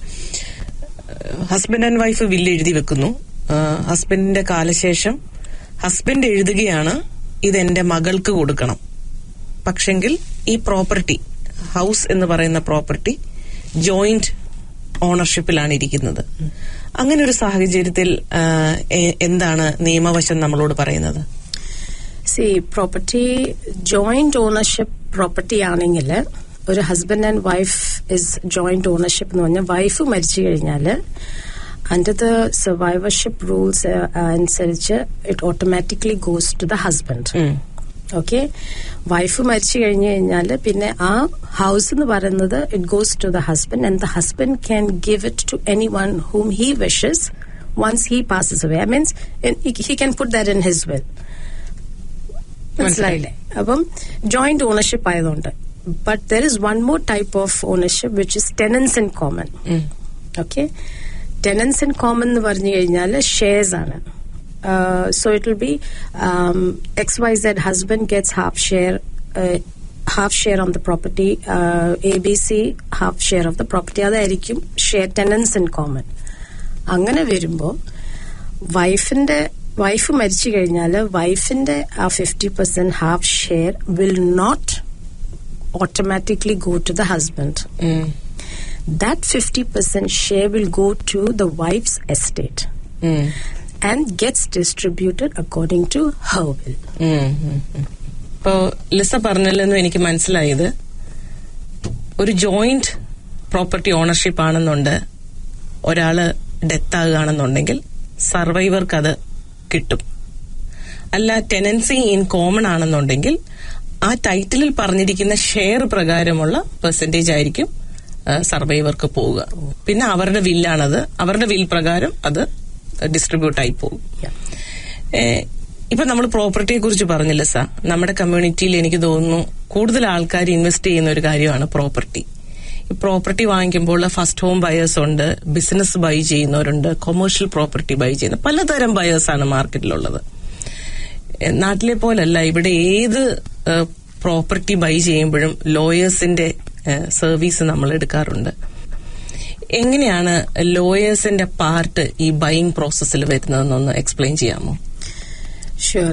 ഹസ്ബൻഡ് ആൻഡ് വൈഫ് വില്ല് എഴുതി വെക്കുന്നു. ഹസ്ബൻഡിന്റെ കാലശേഷം ഹസ്ബൻഡ് എഴുതുകയാണ് ഇതെന്റെ മകൾക്ക് കൊടുക്കണം. പക്ഷെങ്കിൽ ഈ പ്രോപ്പർട്ടി, ഹൗസ് എന്ന് പറയുന്ന പ്രോപ്പർട്ടി ജോയിന്റ് ഓണർഷിപ്പിലാണ് ഇരിക്കുന്നത്. അങ്ങനെ ഒരു സാഹചര്യത്തിൽ എന്താണ് നിയമവശം നമ്മളോട് പറയുന്നത്? See property joint ownership property ആണെങ്കിൽ ഒരു husband and wife is joint ownership എന്ന് പറഞ്ഞാൽ വൈഫ് മരിച്ചു കഴിഞ്ഞാൽ under the survivorship rules അനുസരിച്ച് it automatically goes to the husband. ഓക്കെ, വൈഫ് മരിച്ചു കഴിഞ്ഞു കഴിഞ്ഞാൽ പിന്നെ ആ ഹൗസ് എന്ന് പറയുന്നത് it goes to the husband and the husband can give it to anyone whom he wishes once he passes away. I means he can put that in his will. മനസ്സിലായില്ലേ? അപ്പം joint ownership ആയതുകൊണ്ട്. But there is one more type of ownership which is tenants in common. Okay, tenants in common എന്ന് പറഞ്ഞു കഴിഞ്ഞാൽ shares ആണ്. So it will be X Y Z husband gets half share half share on the property, A B C half share of the property. അതായിരിക്കും share tenants in common. അങ്ങനെ വരുമ്പോൾ വൈഫിന്റെ wife മരിച്ചു കഴിഞ്ഞാൽ വൈഫിന്റെ ആ fifty percent half share will not automatically go to the husband. That fifty percent share will go to the wife's estate mm. and gets distributed according to her will. ഇപ്പോ Lisa പറഞ്ഞല്ലെന്ന് എനിക്ക് മനസ്സിലായത്, ഒരു joint property ownership ആണെന്നുണ്ട് ഒരാള് death ആകുകയാണെന്നുണ്ടെങ്കിൽ സർവൈവർക്ക് അത് കിട്ടും. അല്ല, tenancy in common ആണെന്നുണ്ടെങ്കിൽ ആ ടൈറ്റിലിൽ പറഞ്ഞിരിക്കുന്ന ഷെയർ പ്രകാരമുള്ള പെർസെന്റേജ് ആയിരിക്കും സർവൈവർക്ക് പോവുക. പിന്നെ അവരുടെ വില്ലാണത്, അവരുടെ വിൽ പ്രകാരം അത് ഡിസ്ട്രിബ്യൂട്ട് ആയി പോകും. ഇപ്പൊ നമ്മൾ പ്രോപ്പർട്ടിയെ കുറിച്ച് പറഞ്ഞില്ല സാർ, നമ്മുടെ കമ്മ്യൂണിറ്റിയിൽ എനിക്ക് തോന്നുന്നു കൂടുതൽ ആൾക്കാർ ഇൻവെസ്റ്റ് ചെയ്യുന്ന ഒരു കാര്യമാണ് പ്രോപ്പർട്ടി. ഈ പ്രോപ്പർട്ടി വാങ്ങിക്കുമ്പോൾ ഫസ്റ്റ് ഹോം ബയേഴ്സ് ഉണ്ട്, ബിസിനസ് ബൈ ചെയ്യുന്നവരുണ്ട്, കൊമേഴ്ഷ്യൽ പ്രോപ്പർട്ടി ബൈ ചെയ്യുന്ന പലതരം ബയേഴ്സാണ് മാർക്കറ്റിലുള്ളത്. നാട്ടിലെ പോലല്ല, ഇവിടെ ഏത് പ്രോപ്പർട്ടി ബൈ ചെയ്യുമ്പോഴും ലോയേഴ്സിന്റെ സർവീസ് നമ്മൾ എടുക്കാറുണ്ട്. എങ്ങനെയാണ് ലോയേഴ്സിന്റെ പാർട്ട് ഈ ബൈയിങ് പ്രോസസ്സിൽ വരുന്നതെന്നൊന്ന് എക്സ്പ്ലെയിൻ ചെയ്യാമോ? ഷുവർ.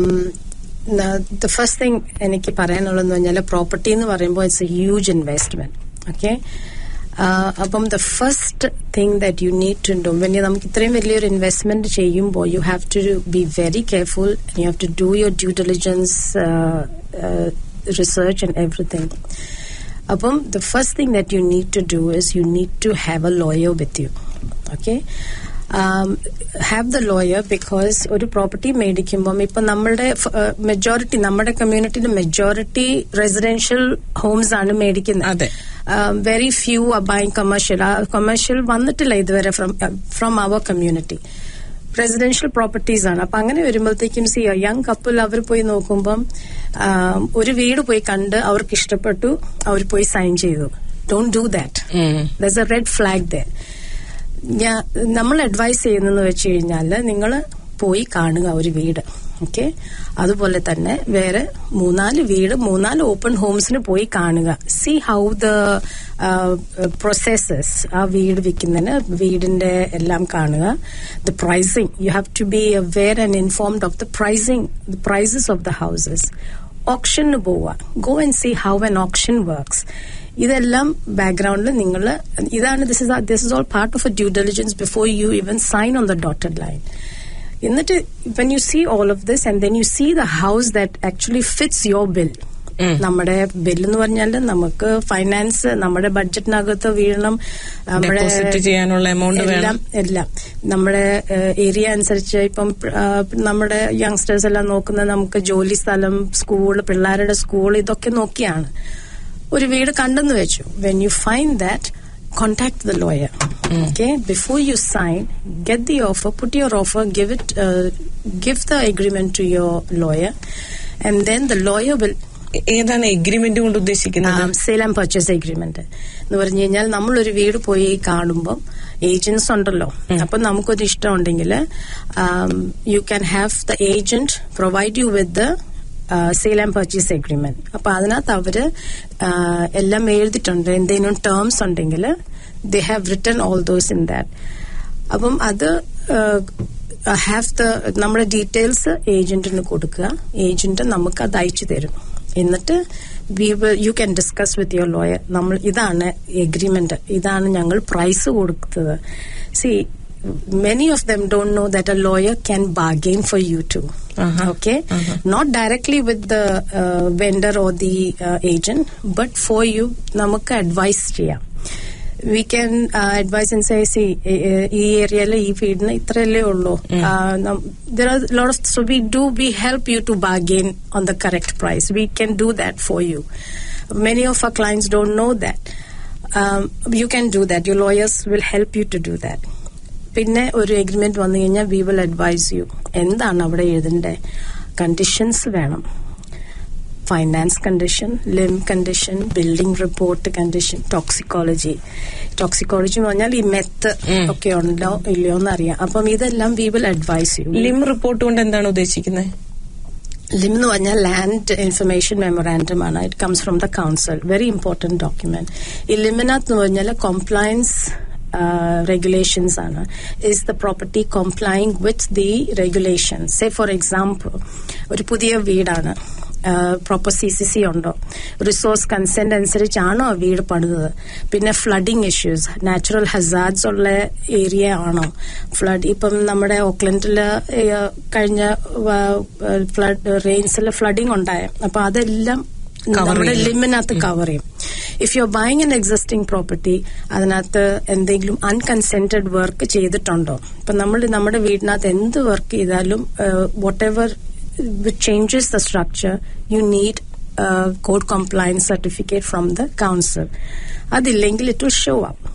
ദ ഫസ്റ്റ് തിങ് എനിക്ക് പറയാനുള്ളതെന്ന് പറഞ്ഞാൽ പ്രോപ്പർട്ടി എന്ന് പറയുമ്പോൾ it's a huge investment. Okay, അപ്പം the first thing that you need to do when നമുക്ക് ഇത്രയും വലിയൊരു ഇൻവെസ്റ്റ്മെന്റ് ചെയ്യുമ്പോൾ you have to be very careful. You have to do your due diligence, research and everything. അപ്പം the first thing that you need to do is you need to have a lawyer with you. Okay, um, have the lawyer because ഒരു property മേടിക്കുമ്പം ഇപ്പൊ നമ്മളുടെ majority നമ്മുടെ കമ്മ്യൂണിറ്റിയുടെ majority residential homes ആണ് മേടിക്കുന്നത്. Very few are buying commercial. Commercial വന്നിട്ടില്ല ഇതുവരെ from from our community. Residential properties ആണ്. അപ്പൊ അങ്ങനെ വരുമ്പോഴത്തേക്കും സി യങ് കപ്പിൾ അവർ പോയി നോക്കുമ്പം ഒരു വീട് പോയി കണ്ട് അവർക്ക് ഇഷ്ടപ്പെട്ടു, അവർ പോയി സൈൻ ചെയ്തു. Don't do that. There's a red flag there. ഞാൻ നമ്മൾ അഡ്വൈസ് ചെയ്യുന്നതെന്ന് വെച്ച് കഴിഞ്ഞാല് നിങ്ങൾ പോയി കാണുക ഒരു വീട്. ഓക്കെ, അതുപോലെ തന്നെ വേറെ മൂന്നാല് വീട് മൂന്നാല് ഓപ്പൺ ഹോംസിന് പോയി കാണുക. സി ഹൗ ദ പ്രോസസ്സസ്, ആ വീട് വിൽക്കുന്നതിന് വീടിന്റെ എല്ലാം കാണുക. The pricing, you have to be aware and informed of the pricing, the prices of the houses. ഓപ്ഷന് പോവുക, go and see how an auction works. ഇതെല്ലാം ബാക്ക്ഗ്രൗണ്ടിൽ നിങ്ങൾ ഇതാണ് this is this is all part of a due diligence before you even sign on the dotted line. എന്നിട്ട് when you see all of this and then you see the house that actually fits your bill. നമ്മുടെ bill എന്ന് പറഞ്ഞാൽ നമുക്ക് finance നമ്മുടെ ബഡ്ജറ്റിനകത്ത് വീഴണം, നമ്മുടെ ചെയ്യാനുള്ള amount എല്ലാം എല്ലാം നമ്മുടെ ഏരിയ അനുസരിച്ച്. ഇപ്പം നമ്മുടെ യങ്സ്റ്റേഴ്സ് എല്ലാം നോക്കുന്നത് നമുക്ക് ജോലി സ്ഥലം, സ്കൂൾ, പിള്ളേരുടെ സ്കൂൾ, ഇതൊക്കെ നോക്കിയാണ് ഒരു വീട് കണ്ടെന്ന് വെച്ചു. When you find that contact the lawyer. Mm. Okay, before you sign, get the offer, put your offer, give it, uh, give the agreement to your lawyer, and then the lawyer will. ഏതാണ് agreement കൊണ്ട് ഉദ്ദേശിക്കുന്നത്? Sale and purchase agreement എന്ന് പറഞ്ഞു കഴിഞ്ഞാൽ നമ്മളൊരു വീട് പോയി കാണുമ്പോൾ ഏജന്റ്സ് ഉണ്ടല്ലോ, അപ്പൊ നമുക്കൊരു ഇഷ്ടം ഉണ്ടെങ്കിൽ you can have the agent provide you with the sale and purchase agreement. അപ്പൊ അതിനകത്ത് അവര് എല്ലാം എഴുതിയിട്ടുണ്ട്. എന്തെങ്കിലും ടേംസ് ഉണ്ടെങ്കിൽ they have written all those in that. അപ്പം അത് ഹാവ് ദ നമ്മുടെ ഡീറ്റെയിൽസ് ഏജന്റിന് കൊടുക്കുക. ഏജന്റ് നമുക്ക് അത് അയച്ചു തരും. എന്നിട്ട് we will you can discuss with your lawyer. നമ്മൾ ഇതാണ് എഗ്രിമെന്റ്, ഇതാണ് ഞങ്ങൾ പ്രൈസ് കൊടുത്തത്. See many of them don't know that a lawyer can bargain for you too. Uh-huh. Okay, uh-huh. Not directly with the uh, vendor or the uh, agent, but for you namakku advice cheyam. We can uh, advise and say, see, ee area la ee feed na itralle ullo. There are a lot of, so we do we help you to bargain on the correct price. We can do that for you. Many of our clients don't know that. Um, you can do that. Your lawyers will help you to do that. പിന്നെ ഒരു agreement വന്നു കഴിഞ്ഞാൽ V will advise U എന്താണ് അവിടെ എഴുതേണ്ട conditions വേണം. Finance condition, LIM condition, building report condition, toxicology. Toxicology എന്ന് പറഞ്ഞാൽ ഈ മെത്ത് ഒക്കെ ഉണ്ടോ ഇല്ലയോ എന്ന് അറിയാം. അപ്പം ഇതെല്ലാം we will advise you. LIM report കൊണ്ട് എന്താണ് ഉദ്ദേശിക്കുന്നത്? ലിം എന്ന് പറഞ്ഞാൽ ലാൻഡ് ഇൻഫർമേഷൻ മെമ്മോറാൻഡം ആണ്. It comes from the council. Very important document. ഈ ലിമിനകത്ത് എന്ന് പറഞ്ഞാൽ കോംപ്ലയൻസ് Uh, regulations ആണ്. Is the property complying with the regulations? Say for example, ഒരു പുതിയ വീടാണ്, പ്രോപ്പർ സി സി സി ഉണ്ടോ, റിസോഴ്സ് കൺസെന്റ് അനുസരിച്ചാണോ ആ വീട് പണിതത്, പിന്നെ ഫ്ലഡിംഗ് ഇഷ്യൂസ്, നാച്ചുറൽ ഹസാർഡ്സ് ഉള്ള ഏരിയ ആണോ, ഫ്ലഡ് ഇപ്പം നമ്മുടെ ഓക്ലൻഡില് കഴിഞ്ഞ ഫ്ലഡ് റെയിൻസിൽ ഫ്ലഡിംഗ് ഉണ്ടായ, അപ്പൊ അതെല്ലാം നമ്മുടെ ലിമിനകത്ത് കവർ ചെയ്യും. If you are buying an existing property, അതിനകത്ത് എന്തെങ്കിലും അൺകൺസെന്റഡ് വർക്ക് ചെയ്തിട്ടുണ്ടോ, ഇപ്പൊ നമ്മൾ നമ്മുടെ വീടിനകത്ത് എന്ത് വർക്ക് ചെയ്താലും whatever changes the structure you need code compliance certificate from the council. അതില്ലെങ്കിൽ ഇറ്റ് വിൽ ഷോ അപ്പ്.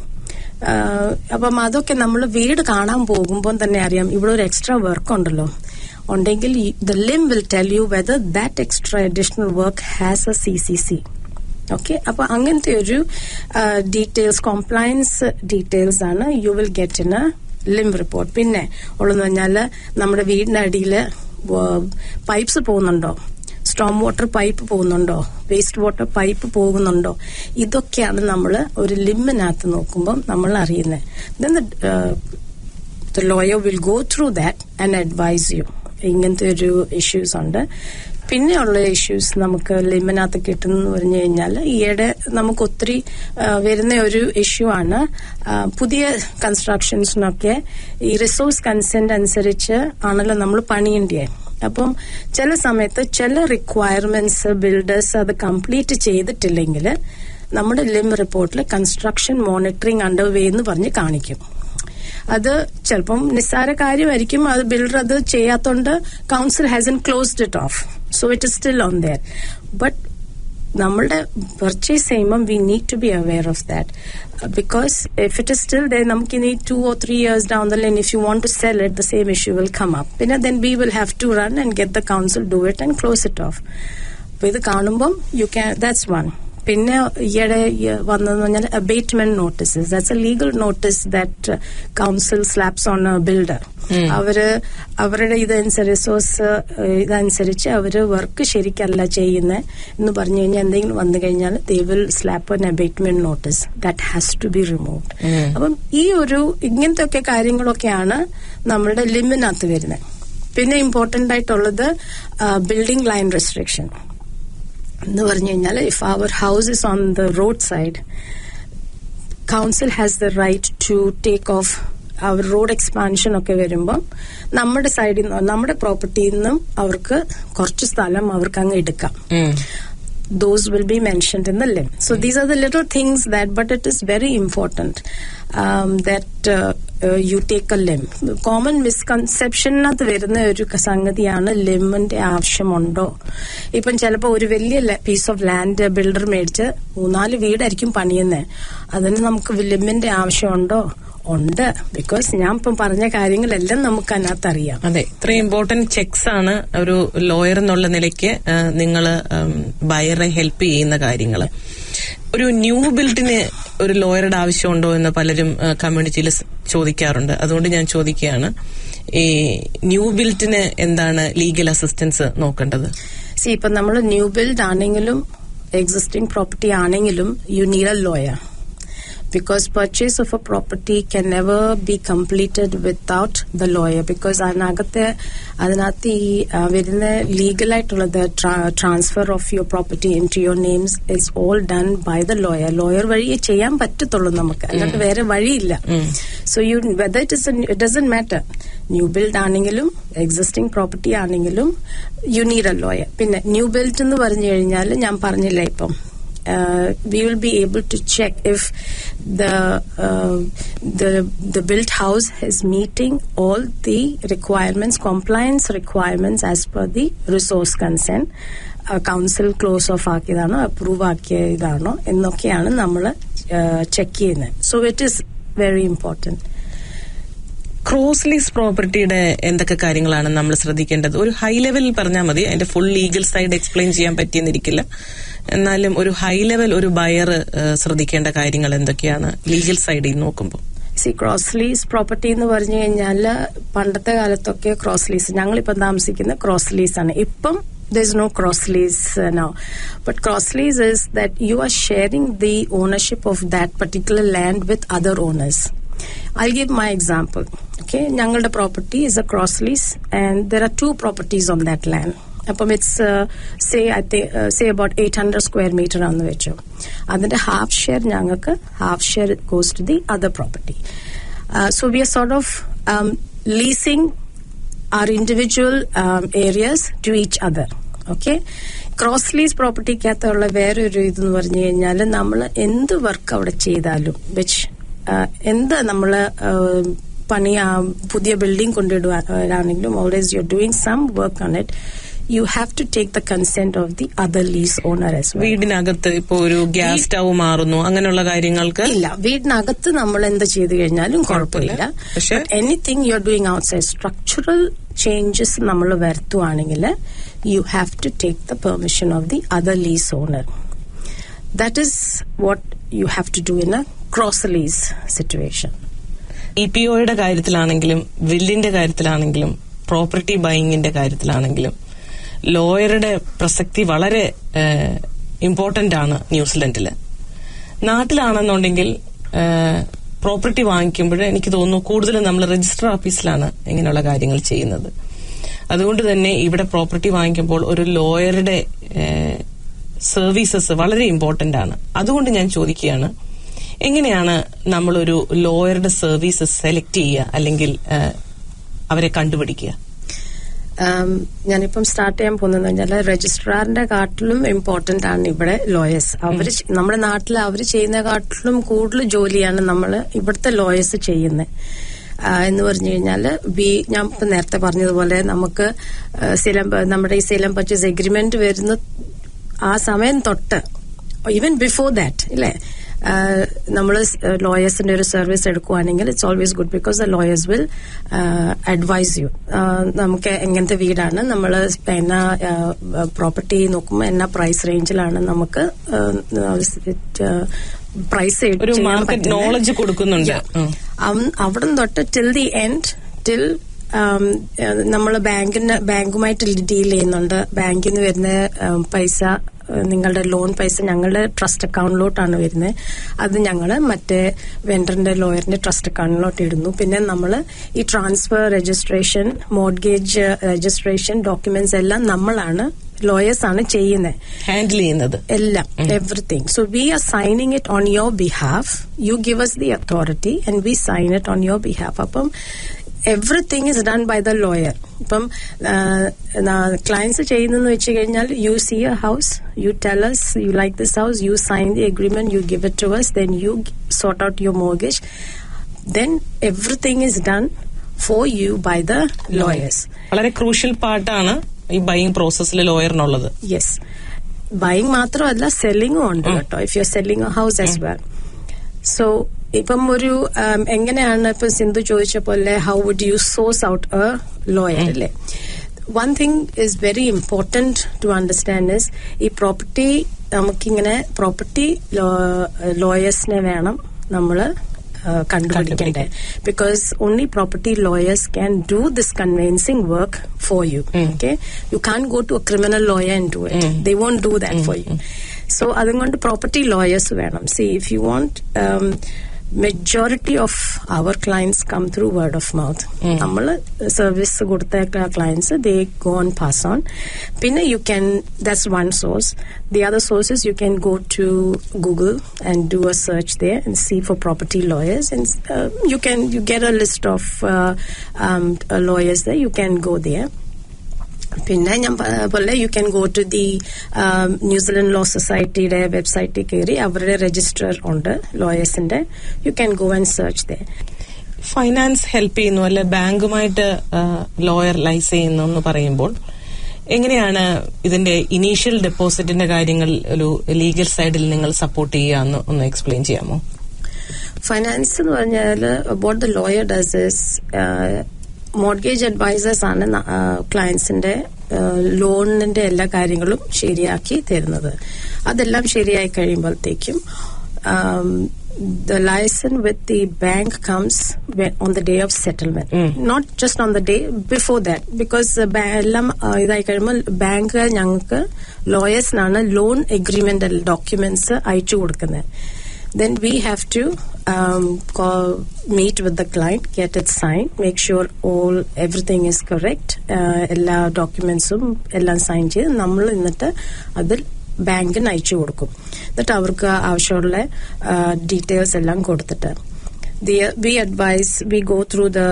അപ്പം അതൊക്കെ നമ്മൾ വീട് കാണാൻ പോകുമ്പോൾ തന്നെ അറിയാം ഇവിടെ ഒരു എക്സ്ട്രാ വർക്ക് ഉണ്ടല്ലോ ഉണ്ടെങ്കിൽ the lim will tell you whether that extra additional work has a C C C. Okay, അപ്പൊ അങ്ങനത്തെ ഒരു ഡീറ്റെയിൽസ്, കോംപ്ലയൻസ് ഡീറ്റെയിൽസ് ആണ് you will get in a LIM report. പിന്നെ ഉള്ളതെന്ന് പറഞ്ഞാല് നമ്മുടെ വീടിന്റെ അടിയില് പൈപ്പ്സ് പോകുന്നുണ്ടോ, സ്റ്റോം വാട്ടർ പൈപ്പ് പോകുന്നുണ്ടോ, വേസ്റ്റ് വാട്ടർ പൈപ്പ് പോകുന്നുണ്ടോ, ഇതൊക്കെയാണ് നമ്മൾ ഒരു ലിമ്മിനകത്ത് നോക്കുമ്പോൾ നമ്മൾ അറിയുന്നത്. Then the, uh, the lawyer will go through that and advise you. ഇങ്ങനത്തെ ഒരു ഇഷ്യൂസ് ഉണ്ട്. പിന്നെയുള്ള ഇഷ്യൂസ് നമുക്ക് ലിമിനകത്ത് കിട്ടുന്നെന്ന് പറഞ്ഞു കഴിഞ്ഞാൽ ഈയിടെ നമുക്ക് ഒത്തിരി വരുന്ന ഒരു ഇഷ്യൂ ആണ്. പുതിയ കൺസ്ട്രക്ഷൻസിനൊക്കെ ഈ റിസോഴ്സ് കൺസെന്റ് അനുസരിച്ച് ആണല്ലോ നമ്മൾ പണിയേണ്ടേ. അപ്പം ചില സമയത്ത് ചില റിക്വയർമെന്റ്സ് ബിൽഡേഴ്സ് അത് കംപ്ലീറ്റ് ചെയ്തിട്ടില്ലെങ്കിൽ നമ്മുടെ ലിം റിപ്പോർട്ടിൽ കൺസ്ട്രക്ഷൻ മോണിറ്ററിംഗ് അണ്ടർവേ എന്ന് പറഞ്ഞ് കാണിക്കും. അത് ചിലപ്പം നിസ്സാര കാര്യമായിരിക്കും, അത് ബിൽഡർ അത് ചെയ്യാത്തോണ്ട് council hasn't closed it off, so it is still on there. But നമ്മളുടെ പർച്ചേസ് ചെയ്യുമ്പം we need to be aware of that, because if it is still there നമുക്ക് ഇനി two or three years down the line if you want to sell it the same issue will come up. പിന്നെ then we will have to run and get the council do it and close it off. അപ്പൊ ഇത് കാണുമ്പം you can, that's one. പിന്നെ ഈയിടെ വന്നതെന്ന് പറഞ്ഞാൽ abatement notices. That's a legal notice that council slaps on a builder. അവര് അവരുടെ ഇതനുസരിച്ച് റിസോഴ്സ് ഇതനുസരിച്ച് അവര് വർക്ക് ശരിക്കല്ല ചെയ്യുന്നത് എന്ന് പറഞ്ഞു കഴിഞ്ഞാൽ എന്തെങ്കിലും വന്നു കഴിഞ്ഞാൽ they will slap an abatement notice that has to be removed. അപ്പം ഈ ഒരു ഇങ്ങനത്തെ ഒക്കെ കാര്യങ്ങളൊക്കെയാണ് നമ്മളുടെ ലിമിനകത്ത് വരുന്നത്. പിന്നെ ഇമ്പോർട്ടന്റ് ആയിട്ടുള്ളത് ബിൽഡിംഗ് ലൈൻ റെസ്ട്രിക്ഷൻ എന്ന് പറഞ്ഞു കഴിഞ്ഞാൽ if our house is on the road side, council has the right to take off our road expansion ഒക്കെ വരുമ്പം നമ്മുടെ സൈഡിൽ നിന്ന് നമ്മുടെ പ്രോപ്പർട്ടിയിൽ നിന്നും അവർക്ക് കുറച്ച് സ്ഥലം അവർക്ക് അങ്ങ് എടുക്കാം. Those will be mentioned in the limb. So these are the little things that, but it is very important um, that uh, you take a LIM. Common മിസ്കൺസെപ്ഷനകത്ത് വരുന്ന ഒരു സംഗതിയാണ് ലിമിന്റെ ആവശ്യമുണ്ടോ. ഇപ്പം ചിലപ്പോൾ ഒരു വലിയ പീസ് ഓഫ് ലാൻഡ് ബിൽഡർ മേടിച്ച് മൂന്നാല് വീടായിരിക്കും പണിയുന്നത്, അതിന് നമുക്ക് ലിമിന്റെ ആവശ്യമുണ്ടോ? ഉണ്ട്. ബിക്കോസ് ഞാൻ ഇപ്പം പറഞ്ഞ കാര്യങ്ങളെല്ലാം നമുക്ക് അതിനകത്ത് അറിയാം. അതെ, ഇത്രയും ഇമ്പോർട്ടന്റ് ചെക്സ് ആണ് ഒരു ലോയർ എന്നുള്ള നിലയ്ക്ക് നിങ്ങൾ ബയറെ ഹെൽപ്പ് ചെയ്യുന്ന കാര്യങ്ങൾ. ഒരു ന്യൂ ബിൽഡിന് ഒരു ലോയറുടെ ആവശ്യമുണ്ടോ എന്ന് പലരും കമ്മ്യൂണിറ്റിയിൽ ചോദിക്കാറുണ്ട്. അതുകൊണ്ട് ഞാൻ ചോദിക്കുകയാണ്, ഈ ന്യൂ ബിൽഡിന് എന്താണ് ലീഗൽ അസിസ്റ്റൻസ് നോക്കേണ്ടത്? സി, ഇപ്പൊ നമ്മൾ ന്യൂ ബിൽഡ് ആണെങ്കിലും എക്സിസ്റ്റിംഗ് പ്രോപ്പർട്ടി ആണെങ്കിലും you need a lawyer. Because purchase of a property can never be completed without the lawyer. Because അതിനകത്ത് അതിനകത്ത് ഈ വരുന്ന ലീഗലായിട്ടുള്ളത് transfer of your property into your names is all done by the lawyer. Lawyer വഴി ചെയ്യാൻ പറ്റത്തുള്ളൂ നമുക്ക്, അല്ലാണ്ട് വേറെ വഴിയില്ല. So you whether it is it doesn't matter, new build ആണെങ്കിലും എക്സിസ്റ്റിംഗ് പ്രോപ്പർട്ടി ആണെങ്കിലും യു നീഡ് എ ലോയർ. പിന്നെ ന്യൂ ബിൽഡ് എന്ന് പറഞ്ഞു കഴിഞ്ഞാൽ ഞാൻ പറഞ്ഞില്ല ഇപ്പം, Uh, we will be able to check if the uh, the the built house is meeting all the requirements, compliance requirements as per the resource consent. Council close off ആക്കിയതാണോ approve ആക്കിയതാണോ എന്നൊക്കെയാണ് നമ്മൾ ചെക്ക് ചെയ്യുന്നത്. So it is very important. Cross lease പ്രോപ്പർട്ടിയുടെ എന്തൊക്കെ കാര്യങ്ങളാണ് നമ്മൾ ശ്രദ്ധിക്കേണ്ടത്? ഒരു ഹൈ ലെവലിൽ പറഞ്ഞാൽ മതി, അതിന്റെ ഫുൾ ലീഗൽ സൈഡ് എക്സ്പ്ലെയിൻ ചെയ്യാൻ പറ്റിയെന്നിരിക്കില്ല. എന്നാലും ഒരു ഹൈ ലെവൽ ഒരു ബയർ ശ്രദ്ധിക്കേണ്ട കാര്യങ്ങൾ എന്തൊക്കെയാണ് ലീഗൽ സൈഡിൽ നോക്കുമ്പോൾ? സി, ക്രോസ് ലീസ് പ്രോപ്പർട്ടി എന്ന് പറഞ്ഞു കഴിഞ്ഞാൽ പണ്ടത്തെ കാലത്തൊക്കെ ക്രോസ് ലീസ്, ഞങ്ങളിപ്പം താമസിക്കുന്ന ക്രോസ് ലീസ് ആണ്. ഇപ്പം there's no cross lease uh, now, but cross lease is that you are sharing the ownership of that particular land with other owners. I'll give my example. Okay, ഞങ്ങളുടെ property is a cross lease and there are two properties on that land. അപ്പം it's say I think say about eight hundred square metre ആണെന്ന് വെച്ചു. അതിന്റെ half share ഞങ്ങൾക്ക്, half share goes to the other property. So we are sort of leasing our individual um, areas to each other. Okay, cross lease പ്രോപ്പർട്ടിക്കകത്തുള്ള വേറൊരു ഇതെന്ന് പറഞ്ഞു കഴിഞ്ഞാൽ നമ്മൾ എന്ത് വർക്ക് അവിടെ ചെയ്താലും, വിച്ച് എന്ത് നമ്മൾ പണി പുതിയ ബിൽഡിംഗ് കൊണ്ടിടുവാനാണെങ്കിലും always you are doing some work on it, you have to take the consent of the other lease owner as well. വീടിനകത്ത് ഇപ്പോ ഒരു ഗ്യാസ് സ്റ്റൗ മാറുന്നു അങ്ങനെയുള്ള കാര്യങ്ങൾക്ക് ഇല്ല. വീടിനകത്ത് നമ്മൾ എന്ത് ചെയ്തു കഴിഞ്ഞാലും കുഴപ്പമില്ല. പക്ഷെ anything you are doing outside, structural changes നമ്മൾ വരുത്തുവാണെങ്കിൽ you have to take the permission of the other lease owner. That is what you have to do in a cross lease situation. E P ഒയുടെ കാര്യത്തിലാണെങ്കിലും വില്ലിന്റെ കാര്യത്തിലാണെങ്കിലും property ബൈയിങ്ങിന്റെ കാര്യത്തിലാണെങ്കിലും ലോയറുടെ പ്രസക്തി വളരെ important ആണ് ന്യൂസിലൻഡില്. നാട്ടിലാണെന്നുണ്ടെങ്കിൽ property വാങ്ങിക്കുമ്പോൾ എനിക്ക് തോന്നുന്നു കൂടുതലും നമ്മൾ രജിസ്റ്റർ ഓഫീസിലാണ് ഇങ്ങനെയുള്ള കാര്യങ്ങൾ ചെയ്യുന്നത്. അതുകൊണ്ട് തന്നെ ഇവിടെ പ്രോപ്പർട്ടി വാങ്ങിക്കുമ്പോൾ ഒരു ലോയറുടെ സർവീസസ് വളരെ ഇമ്പോർട്ടന്റ് ആണ്. അതുകൊണ്ട് ഞാൻ ചോദിക്കുകയാണ്, എങ്ങനെയാണ് നമ്മളൊരു ലോയറുടെ സർവീസസ് സെലക്ട് ചെയ്യുക അല്ലെങ്കിൽ അവരെ കണ്ടുപിടിക്കുക? ഞാനിപ്പം സ്റ്റാർട്ട് ചെയ്യാൻ പോകുന്നത് വെച്ചാൽ രജിസ്ട്രാറിന്റെ കാട്ടിലും ഇമ്പോർട്ടന്റ് ആണ് ഇവിടെ ലോയേഴ്സ്. അവര് നമ്മുടെ നാട്ടിൽ അവർ ചെയ്യുന്ന കാട്ടിലും കൂടുതൽ ജോലിയാണ് നമ്മൾ ഇവിടുത്തെ ലോയേഴ്സ് ചെയ്യുന്നത്. എന്ന് പറഞ്ഞു കഴിഞ്ഞാൽ ബി ഞാൻ ഇപ്പം നേരത്തെ പറഞ്ഞതുപോലെ നമുക്ക് സെയിലം നമ്മുടെ ഈ സെയിലം പർച്ചേസ് എഗ്രിമെന്റ് വരുന്ന ആ സമയം തൊട്ട് ഈവൻ ബിഫോർ ദാറ്റ് ഇല്ലേ, നമ്മൾ ലോയേഴ്സിന്റെ ഒരു സർവീസ് എടുക്കുവാണെങ്കിൽ it's always good because the lawyers will advise you. നമുക്ക് എങ്ങനത്തെ വീടാണ്, നമ്മൾ എന്നാ പ്രോപ്പർട്ടി നോക്കുമ്പോൾ എന്നാ പ്രൈസ് റേഞ്ചിലാണ് നമുക്ക് പ്രൈസ് നോളജ് കൊടുക്കുന്നുണ്ട്. അവിടെ തൊട്ട് ടിൽ ദി എൻഡ്, ടിൽ നമ്മൾ ബാങ്കിന് ബാങ്കുമായിട്ട് ഡീൽ ചെയ്യുന്നുണ്ട്. ബാങ്കിൽ നിന്ന് വരുന്ന പൈസ, നിങ്ങളുടെ ലോൺ പൈസ ഞങ്ങളുടെ ട്രസ്റ്റ് അക്കൗണ്ടിലോട്ടാണ് വരുന്നത്. അത് ഞങ്ങൾ മറ്റേ വെണ്ടറിന്റെ ലോയറിന്റെ ട്രസ്റ്റ് അക്കൗണ്ടിലോട്ട് ഇടുന്നു. പിന്നെ നമ്മൾ ഈ transfer registration, mortgage registration documents എല്ലാം നമ്മളാണ്, ലോയേഴ്സ് ആണ് ചെയ്യുന്നത്, ഹാൻഡിൽ ചെയ്യുന്നത് എല്ലാം, everything. So we are signing it on your behalf. You give us the authority and we sign it on your behalf. അപ്പം everything is done by the lawyer. ഇപ്പം clients ചെയ്യുന്നതെന്ന് വെച്ച് കഴിഞ്ഞാൽ you see a house, you tell us you like this house, you sign the agreement, you give it to us, then you sort out your mortgage. then everything is done for you by the lawyers. വളരെ crucial പാർട്ടാണ് ഈ buying പ്രോസസ്സിൽ ലോയറിനുള്ളത്. Yes, buying മാത്രമല്ല സെല്ലിങ്ങും ഉണ്ട് കേട്ടോ. If you are selling a house as well. So ഇപ്പം ഒരു എങ്ങനെയാണ് ഇപ്പൊ സിന്ധു ചോദിച്ച പോലെ how would you source out a lawyer അല്ലേ? One thing is very important to understand is ഈ പ്രോപ്പർട്ടി നമുക്കിങ്ങനെ പ്രോപ്പർട്ടി ലോയേഴ്സിനെ വേണം നമ്മള് കണ്ടുപിടിക്കണ്ടേ. Because only property lawyers can do this conveyancing work for you. Okay, you can go to a criminal lawyer and do it. They won't do that for you. So അതുകൊണ്ട് property lawyers വേണം. See if you want, majority of our clients come through word of mouth. നമ്മൾ service കൊടുത്ത clients they go and pass on. പിന്നെ you can, that's one source. The other source is you can go to Google and do a search there and see for property lawyers, and uh, you can you get a list of uh, um, uh, lawyers there. You can go there. പിന്നെ ഞാൻ പോലെ you can go to the New Zealand law സൊസൈറ്റിയുടെ വെബ്സൈറ്റിൽ കയറി അവരുടെ register ഉണ്ട് ലോയേഴ്സിന്റെ. You can go and search they. Finance help ചെയ്യുന്നു അല്ലെ, ബാങ്കുമായിട്ട് ലോയർ ലൈസ് ചെയ്യുന്നു എന്ന് പറയുമ്പോൾ എങ്ങനെയാണ് ഇതിന്റെ ഇനീഷ്യൽ ഡെപ്പോസിറ്റിന്റെ കാര്യങ്ങൾ ഒരു ലീഗൽ സൈഡിൽ നിങ്ങൾ സപ്പോർട്ട് ചെയ്യാന്ന് ഒന്ന് എക്സ്പ്ലെയിൻ ചെയ്യാമോ? ഫൈനാൻസ് എന്ന് പറഞ്ഞാൽ what the lawyer does is mortgage advisers ആണ് ക്ലയൻസിന്റെ ലോണിന്റെ എല്ലാ കാര്യങ്ങളും ശരിയാക്കി തരുന്നത്. അതെല്ലാം ശരിയായി കഴിയുമ്പോഴത്തേക്കും the license with the bank comes on the day of settlement. Mm. Not just on the day before that, because എല്ലാം ഇതായി കഴിയുമ്പോൾ ബാങ്ക് ഞങ്ങൾക്ക് ലോയേഴ്സിനാണ് ലോൺ എഗ്രിമെന്റ് ഡോക്യുമെന്റ്സ് അയച്ചു കൊടുക്കുന്നത്. Then we have to um, call, meet with the client, get it signed, make sure all everything is correct. എല്ലാ ഡോക്യുമെന്റ്സും എല്ലാം sign ചെയ്ത് നമ്മൾ എന്നിട്ട് അതിൽ ബാങ്കിന് അയച്ചു കൊടുക്കും. എന്നിട്ട് അവർക്ക് ആവശ്യമുള്ള ഡീറ്റെയിൽസ് എല്ലാം കൊടുത്തിട്ട് we advise we go through the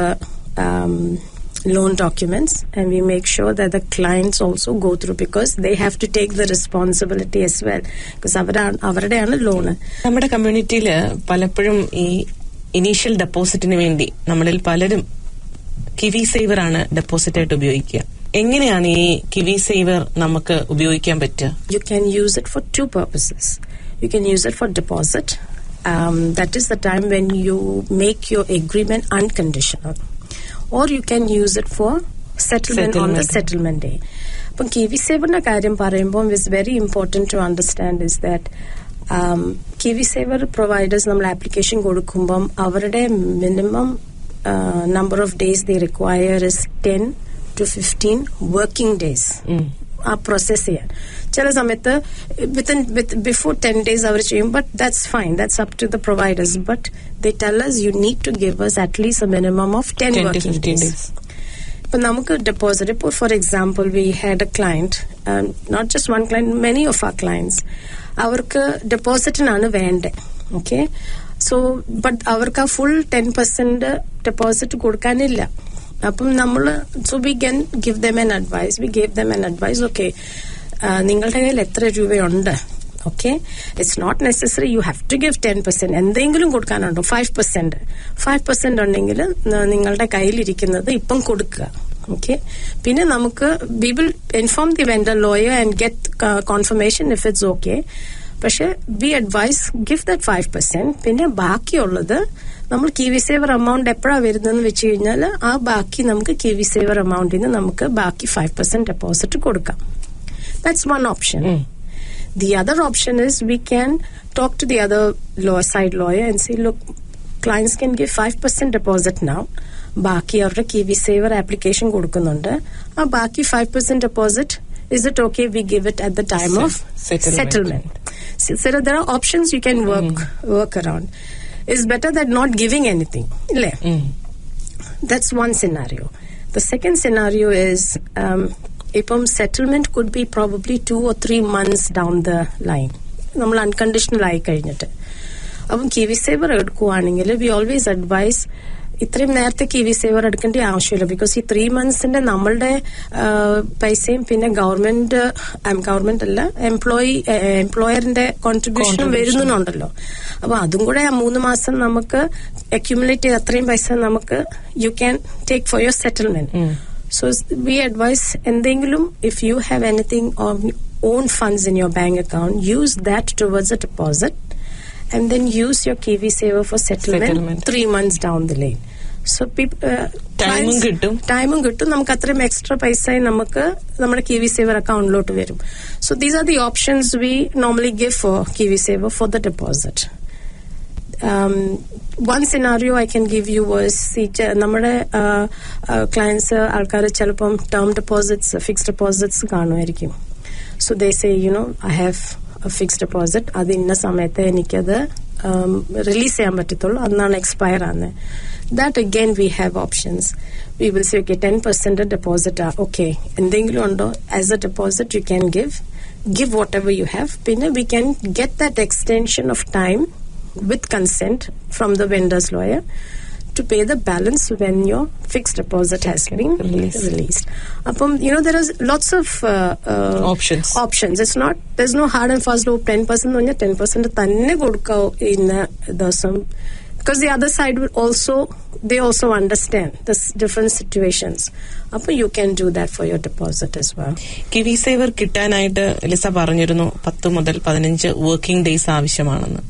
loan documents and we make sure that the clients also go through, because they have to take the responsibility as well, because അവരുടെയാണ് ലോണ്. നമ്മുടെ കമ്മ്യൂണിറ്റിയിൽ പലപ്പോഴും ഈ ഇനീഷ്യൽ ഡെപ്പോസിറ്റിന് വേണ്ടി നമ്മളിൽ പലരും കിവി സേവർ ആണ് deposit ആയിട്ട് ഉപയോഗിക്കുക. എങ്ങനെയാണ് ഈ കിവി സേവർ നമുക്ക് ഉപയോഗിക്കാൻ പറ്റുക? You can use it for two purposes. You can use it for deposit. Um, that is the time when you make your agreement unconditional. Or you can use it for settlement, settlement. on the settlement day. അപ്പം Kiwi സേവറിന്റെ കാര്യം പറയുമ്പോൾ it's very important to understand is that KiwiSaver providers നമ്മൾ application കൊടുക്കുമ്പം അവരുടെ minimum number of days they require is ten to fifteen working days ആ process ചെയ്യാൻ. ചില സമയത്ത് within with before ten days അവർ ചെയ്യും, but that's fine, that's up to the providers. But they tell us you need to give us at least a minimum of ten working days. ഇപ്പൊ നമുക്ക് deposit, ഇപ്പോൾ for example we had a client, not just one client, many of our clients, അവർക്ക് ഡെപ്പോസിറ്റിനാണ് വേണ്ടത്. Okay, so but അവർക്ക് ആ full ten percent deposit കൊടുക്കാനില്ല. അപ്പം നമ്മൾ so we can give them an advice we gave them an advice okay, നിങ്ങളുടെ കയ്യിൽ എത്ര രൂപയുണ്ട്? Okay, it's not necessary you have to give ten percent, എന്തെങ്കിലും കൊടുക്കാനുണ്ടോ? ഫൈവ് പെർസെന്റ് ഫൈവ് പെർസെന്റ് ഉണ്ടെങ്കിൽ നിങ്ങളുടെ കയ്യിലിരിക്കുന്നത് ഇപ്പം കൊടുക്കുക. ഓക്കെ, പിന്നെ നമുക്ക് we will inform the vendor lawyer and get confirmation if it's okay. പക്ഷെ we advise give that five percent. പിന്നെ ബാക്കിയുള്ളത് നമ്മൾ കിവി സേവർ എമൗണ്ട് എപ്പോഴാണ് വരുന്നതെന്ന് വെച്ച് കഴിഞ്ഞാൽ ആ ബാക്കി നമുക്ക് കിവി സേവർ എമൗണ്ടിൽ നിന്ന് നമുക്ക് ബാക്കി ഫൈവ് പെർസെന്റ് ഡെപ്പോസിറ്റ് കൊടുക്കാം. That's one option. Mm. The other option is we can talk to the other law side lawyer and say, look, clients can give five percent deposit now. ബാക്കി അവരുടെ kiwi saver application കൊടുക്കുന്നുണ്ട്. ആ ബാക്കി five percent deposit, is it okay we give it at the time of settlement? settlement. So, so there are options you can work mm. work around. It's better than not giving anything. Mm. That's one scenario. The second scenario is um, ഇപ്പം settlement could be probably two or three months down the line, നമ്മൾ unconditional ആയി കഴിഞ്ഞിട്ട്. അപ്പം KiwiSaver എടുക്കുവാണെങ്കിൽ we always advise ഇത്രയും നേരത്തെ kiwi saver എടുക്കേണ്ട ആവശ്യമില്ല. ബിക്കോസ് ഈ ത്രീ മന്ത്സിന്റെ നമ്മളുടെ പൈസയും പിന്നെ ഗവൺമെന്റ് ഗവൺമെന്റ് അല്ല എംപ്ലോയി എംപ്ലോയറിന്റെ കോൺട്രിബ്യൂഷനും വരുന്നുണ്ടല്ലോ. അപ്പൊ അതും കൂടെ ആ മൂന്ന് മാസം നമുക്ക് അക്യുമുലേറ്റ് ചെയ്ത് അത്രയും പൈസ നമുക്ക് you can take for your settlement. So we advise എന്തെങ്കിലും if you have anything own funds in your bank account, use that towards a deposit and then use your Kiwi Saver for settlement, settlement. three months down the lane. So people time kittum time kittum namukku athram extra paisa namukku nammade Kiwi Saver account lotu varum. So these are the options we normally give for Kiwi Saver for the deposit. Um, one scenario I can give you was നമ്മുടെ clients ആൾക്കാർ ചിലപ്പം term deposits fixed deposits കാണുമായിരിക്കും. So they say, you know, I have a fixed deposit. അത് ഇന്ന സമയത്ത് എനിക്കത് release ചെയ്യാൻ പറ്റത്തുള്ളൂ, അന്നാണ് എക്സ്പയർ ആകുന്നത്. That again we have options. We will say, okay, ten percent deposit. Okay, എന്തെങ്കിലും ഉണ്ടോ as a deposit you can give. Give whatever you have. പിന്നെ we can get that extension of time with consent from the vendor's lawyer to pay the balance when your fixed deposit has been released. released. Upon, you know, there is lots of uh, uh, options. Options. It's not, there's no hard and fast rule. ten percent on your ten percent tanne kodukka in the some, because the other side will also, they also understand the different situations. Upon you can do that for your deposit as well. KiwiSaver കിട്ടാനായിട്ട് Lisa പറഞ്ഞിരുന്നു പത്ത് മുതൽ പതിനഞ്ച് working days ആവശ്യമാണെന്ന്.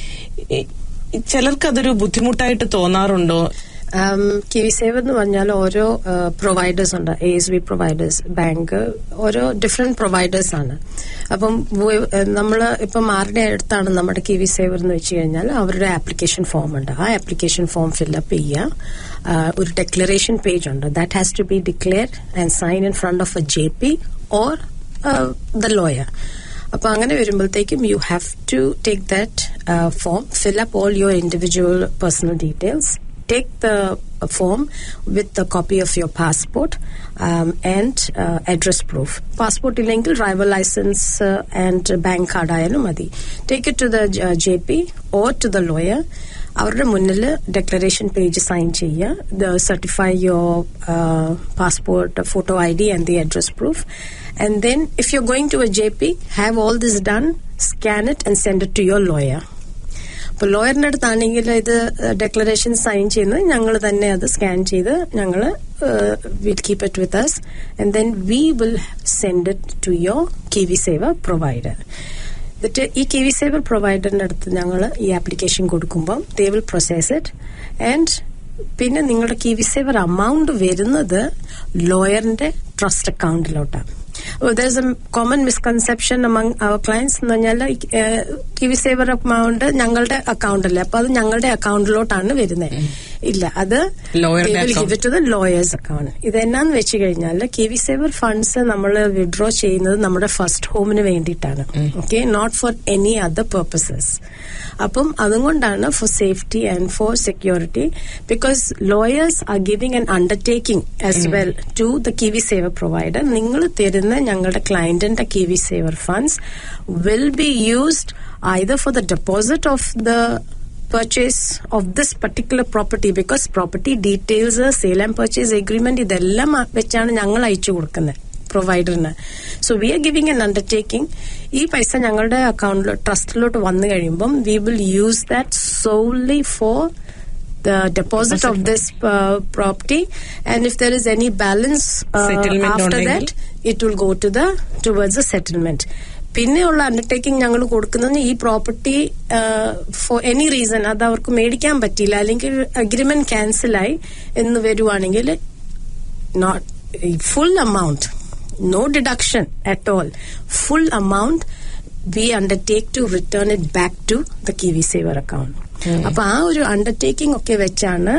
ചിലർക്ക് അതൊരു ബുദ്ധിമുട്ടായിട്ട് തോന്നാറുണ്ടോ? Kiwi saver എന്ന് പറഞ്ഞാൽ ഓരോ പ്രൊവൈഡേഴ്സ് ഉണ്ട്. A S B providers, bank, ഓരോ ഡിഫറെന്റ് പ്രൊവൈഡേഴ്സ് ആണ്. അപ്പം നമ്മൾ ഇപ്പം ആരുടെ അടുത്താണ് നമ്മുടെ കിവി സേവർ എന്ന് വെച്ച് കഴിഞ്ഞാൽ അവരുടെ ആപ്ലിക്കേഷൻ ഫോം ഉണ്ട്. ആ ആപ്ലിക്കേഷൻ ഫോം ഫില്ലപ്പ് ചെയ്യുക. ഒരു ഡെക്ലറേഷൻ പേജ് ഉണ്ട്. That has to be declared and sign in front of a J P or the lawyer. അപ്പൊ അങ്ങനെ വരുമ്പോഴത്തേക്കും you have to take that form, fill up all your individual personal details, take the form with the copy of your passport um, and uh, address proof. Passport illengil driver license uh, and bank card ayalum madi. Take it to the uh, J P or to the lawyer. അവരുടെ മുന്നിൽ declaration page sign ചെയ്യുക, certify your passport photo I D and the address proof, and then if you are going to a J P have all this done, scan it and send it to your lawyer. അപ്പൊ ലോയറിന്റെ അടുത്താണെങ്കിൽ ഇത് declaration sign ചെയ്യുന്നത് ഞങ്ങൾ തന്നെ അത് scan ചെയ്ത് ഞങ്ങൾ will keep it with us and then we will send it to your KiwiSaver provider. എന്നിട്ട് ഈ കിവി സേവർ പ്രൊവൈഡറിന്റെ അടുത്ത് ഞങ്ങൾ ഈ ആപ്ലിക്കേഷൻ കൊടുക്കുമ്പോൾ they will process it and പിന്നെ നിങ്ങളുടെ കിവി സേവർ എമൗണ്ട് വരുന്നത് ലോയറിന്റെ ട്രസ്റ്റ് അക്കൗണ്ടിലോട്ടാണ്. Oh, there's a common misconception among our clients എന്ന് പറഞ്ഞാൽ കിവി സേവർ എമൗണ്ട് ഞങ്ങളുടെ അക്കൗണ്ട് അല്ലേ, അപ്പൊ അത് ഞങ്ങളുടെ അക്കൗണ്ടിലോട്ടാണ് വരുന്നത്. ഇല്ല, അത് give to the lawyers account. ഇത് എന്നാന്ന് വെച്ച് കഴിഞ്ഞാൽ കിവി സേവർ ഫണ്ട്സ് നമ്മൾ വിഡ്രോ ചെയ്യുന്നത് നമ്മുടെ ഫസ്റ്റ് ഹോമിന് വേണ്ടിയിട്ടാണ്. Okay, not for any other purposes. അപ്പം അതുകൊണ്ടാണ് for safety and for security, because lawyers are giving an undertaking as well to the KiwiSaver provider. നിങ്ങൾ തരുന്ന ഞങ്ങളുടെ ക്ലയന്റിന്റെ KiwiSaver funds will be used either for the deposit of the purchase of this particular property, because property details, sale and purchase agreement, ഇതെല്ലാം വെച്ചാണ് ഞങ്ങൾ അയച്ചു കൊടുക്കുന്നത് പ്രൊവൈഡറിന്. So we are giving an undertaking. ഈ പൈസ ഞങ്ങളുടെ അക്കൗണ്ടിലോ ട്രസ്റ്റിലോട്ട് വന്നു കഴിയുമ്പം we will use that solely for the deposit of this uh, property, and if there is any balance uh, after that it will go to the towards the settlement. പിന്നെയുള്ള undertaking ഞങ്ങൾ കൊടുക്കുന്നത് ഈ പ്രോപ്പർട്ടി ഫോർ എനി റീസൺ അത് അവർക്ക് മേടിക്കാൻ പറ്റിയില്ല, അല്ലെങ്കിൽ agreement ക്യാൻസലായി എന്ന് വരുവാണെങ്കിൽ not full amount, no deduction at all, full amount we undertake to return it back to the KiwiSaver account. അപ്പൊ ആ ഒരു അണ്ടർടേക്കിംഗ് ഒക്കെ വെച്ചാണ്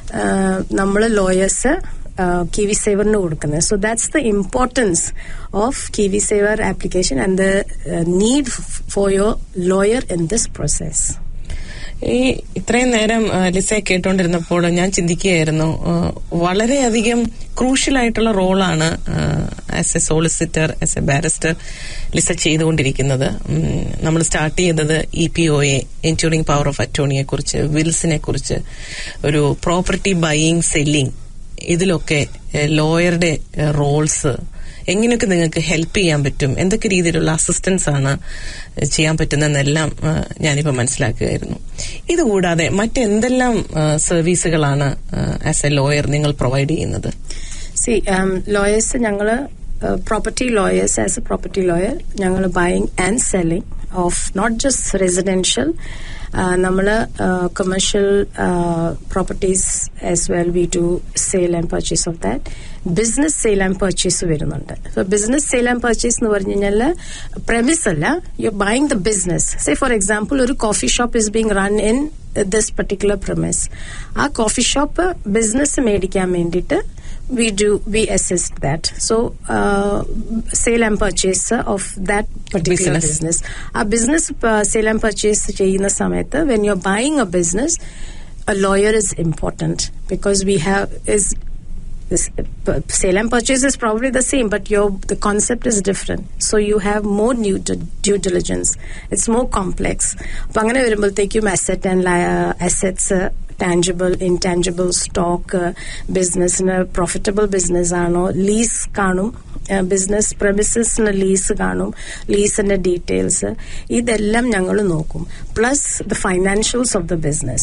നമ്മൾ ലോയേഴ്സ് കിവി സേവറിന് കൊടുക്കുന്നത്. So that's the importance of KiwiSaver application and the need for your lawyer in this process. ഈ ഇത്രയും നേരം ലിസയെ കേട്ടോണ്ടിരുന്നപ്പോൾ ഞാൻ ചിന്തിക്കുകയായിരുന്നു, വളരെയധികം ക്രൂഷ്യൽ ആയിട്ടുള്ള റോളാണ് as a solicitor, as a barrister Lisa ചെയ്തുകൊണ്ടിരിക്കുന്നത്. നമ്മൾ സ്റ്റാർട്ട് ചെയ്തത് E P O A, enduring power of അറ്റോർണിയെ കുറിച്ച്, വിൽസിനെ കുറിച്ച്, ഒരു പ്രോപ്പർട്ടി ബൈയിങ് സെല്ലിംഗ്, ഇതിലൊക്കെ ലോയറുടെ റോൾസ് എങ്ങനെയൊക്കെ നിങ്ങൾക്ക് ഹെൽപ്പ് ചെയ്യാൻ പറ്റും, എന്തൊക്കെ രീതിയിലുള്ള അസിസ്റ്റൻസ് ആണ് ചെയ്യാൻ പറ്റുന്നതെന്നെല്ലാം ഞാനിപ്പോൾ മനസ്സിലാക്കുകയായിരുന്നു. ഇതുകൂടാതെ മറ്റെന്തെല്ലാം സർവീസുകളാണ് ആസ് എ ലോയർ നിങ്ങൾ പ്രൊവൈഡ് ചെയ്യുന്നത്? സി ലോയേഴ്സ് ഞങ്ങള് property lawyers as a property lawyer ഞങ്ങൾ buying and selling of not just residential, നമ്മള് commercial properties as well we do sale and purchase of that. Business sale and purchase വരുന്നുണ്ട്. So business sale and purchase എന്ന് പറഞ്ഞു കഴിഞ്ഞാൽ premise അല്ല, you buying the business. Say for example ഒരു coffee shop is being run in this particular premise. ആ coffee shop business മേടിക്കാൻ വേണ്ടിയിട്ട് we do we assist that. So uh, sale and purchase of that particular business, business. Our business uh, sale and purchase cheyina samayatha, when you're buying a business, a lawyer is important, because we have is this uh, sale and purchase is probably the same, but your the concept is different, so you have more new due diligence. It's more complex. appo angane varumbalthekkum asset and uh, assets uh, tangible, intangible stock, ബിസിനസ്സിന് profitable business ആണോ, lease കാണും, business പ്രെമിസസിന് lease കാണും, ലീസിന്റെ details, ഇതെല്ലാം ഞങ്ങൾ നോക്കും. Plus the financials of the business.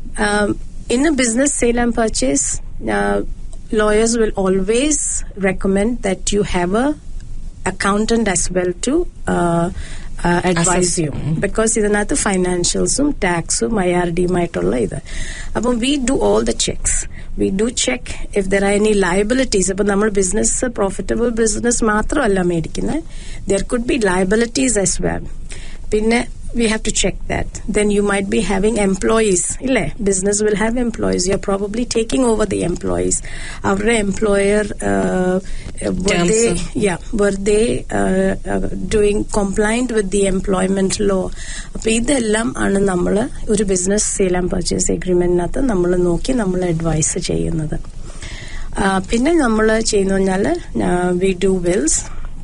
In a business sale and purchase, lawyers will always recommend that you have a accountant as well to uh, Uh, advise Assess. you, because ഇതിനകത്ത് ഫൈനാൻഷ്യൽസും ടാക്സും I R ഡിയുമായിട്ടുള്ള ഇത്. അപ്പം we do all the checks. We do check if there are any liabilities. അപ്പം നമ്മൾ business profitable business മാത്രമല്ല മേടിക്കുന്നത്, there could be liabilities as well. പിന്നെ we have to check that. Then you might be having employees. Ille, business will have employees. You're probably taking over the employees. Our employer, uh, were they, yeah, were they uh, uh, doing compliant with the employment law? അപ്പൊ ഇതെല്ലാം ആണ് നമ്മൾ ഒരു business sale and purchase എഗ്രിമെന്റിനകത്ത് നമ്മൾ നോക്കി നമ്മൾ advise ചെയ്യുന്നത്. പിന്നെ നമ്മൾ ചെയ്യുന്ന പറഞ്ഞാൽ we do wills.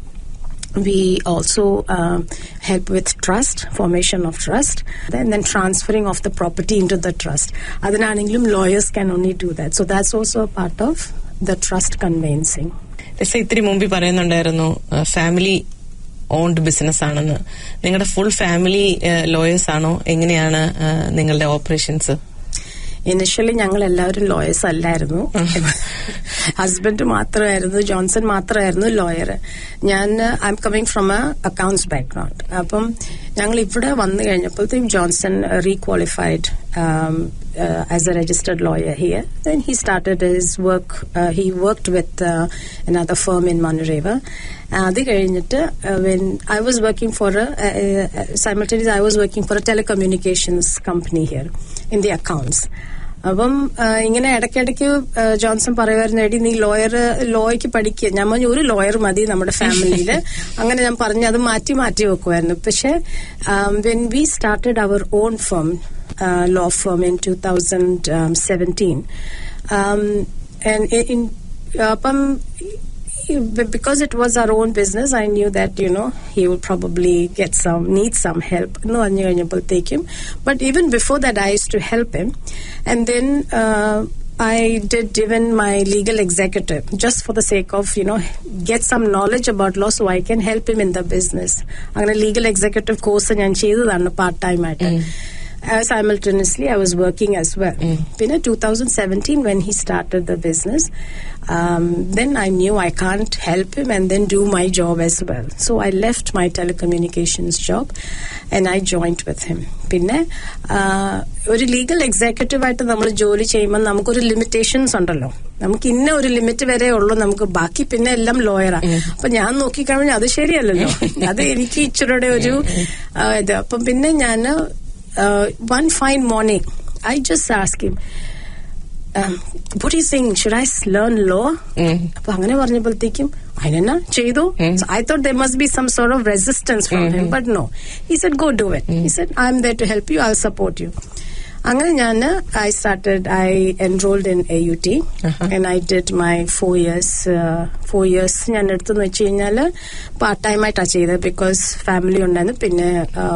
We also uh, help with trust, formation of trust, and then transferring of the property into the trust. Adananengilum lawyers can only do that. So that's also a part of the trust conveyancing. ഇത്തിരി മുമ്പ് പറയുന്നുണ്ടായിരുന്നു family owned business ആണെന്ന്. നിങ്ങളുടെ full family lawyers ആണോ? എങ്ങനെയാണ് നിങ്ങളുടെ operations? Initially ഞങ്ങൾ എല്ലാവരും ലോയേഴ്സ് അല്ലായിരുന്നു. ഹസ്ബൻഡ് മാത്രമായിരുന്നു, ജോൺസൺ മാത്രമായിരുന്നു ലോയർ. ഞാൻ I'm coming from a accounts background. അപ്പം ഞങ്ങൾ ഇവിടെ വന്നു കഴിഞ്ഞപ്പോഴത്തേക്കും Johnson requalified as a registered lawyer here. Then he started his work. Uh, he worked with uh, another firm in Manureva. അത് കഴിഞ്ഞിട്ട് when I was working for a uh, simultaneously I was working for a telecommunications company here in the accounts. അപ്പം ഇങ്ങനെ ഇടയ്ക്കിടയ്ക്ക് Johnson പറയുമായിരുന്നു, എടി നീ lawyer ലോയ്ക്ക് പഠിക്കുക. ഞാൻ പറഞ്ഞു ഒരു ലോയർ മതി നമ്മുടെ ഫാമിലിയിൽ. അങ്ങനെ ഞാൻ പറഞ്ഞു അത് മാറ്റി മാറ്റി വെക്കുമായിരുന്നു. പക്ഷെ when we started our own firm, law firm in two thousand seventeen, അപ്പം because it was our own business, I knew that, you know, he would probably get some, need some help. No, but even before that, I used to help him. And then uh, I did even my legal executive, just for the sake of, you know, get some knowledge about law so I can help him in the business. I'm a legal executive course and I'm part-time at it. Uh, simultaneously, I was working as well. Mm. In twenty seventeen, when he started the business, um, then I knew I can't help him and then do my job as well. So I left my telecommunications job and I joined with him. പിന്നെ ഒരു legal executive ആയിട്ട് നമ്മൾ ജോലി ചെയ്യുമ്പോൾ നമുക്കൊരു limitations ഉണ്ടല്ലോ. നമുക്ക് ഇന്ന ഒരു ലിമിറ്റ് വരെ ഉള്ളൂ, നമുക്ക് ബാക്കി പിന്നെ എല്ലാം ലോയറാ. അപ്പൊ ഞാൻ നോക്കിക്കഴിഞ്ഞാൽ അത് ശരിയല്ലല്ലോ. അത് എനിക്ക് ഇച്ചിരിയുടെ ഒരു ഇത്. അപ്പം പിന്നെ ഞാൻ Uh, one fine morning, I just asked him, um, what do you think? Should I learn law? അപ്പൊ അങ്ങനെ പറഞ്ഞപ്പോഴത്തേക്കും അതിനെന്നാ ചെയ്തു. I thought there must be some sort of resistance from mm-hmm. him, but no. He said, go do it. Mm-hmm. He said, I'm there to help you. I'll support you. അങ്ങനെ ഞാൻ I started I enrolled in A U T and I did my four years four years ഞാൻ എടുത്തെന്ന് വെച്ച് കഴിഞ്ഞാൽ part time ആയിട്ടാണ് ചെയ്തത്. Because family ഉണ്ടായിരുന്നു, പിന്നെ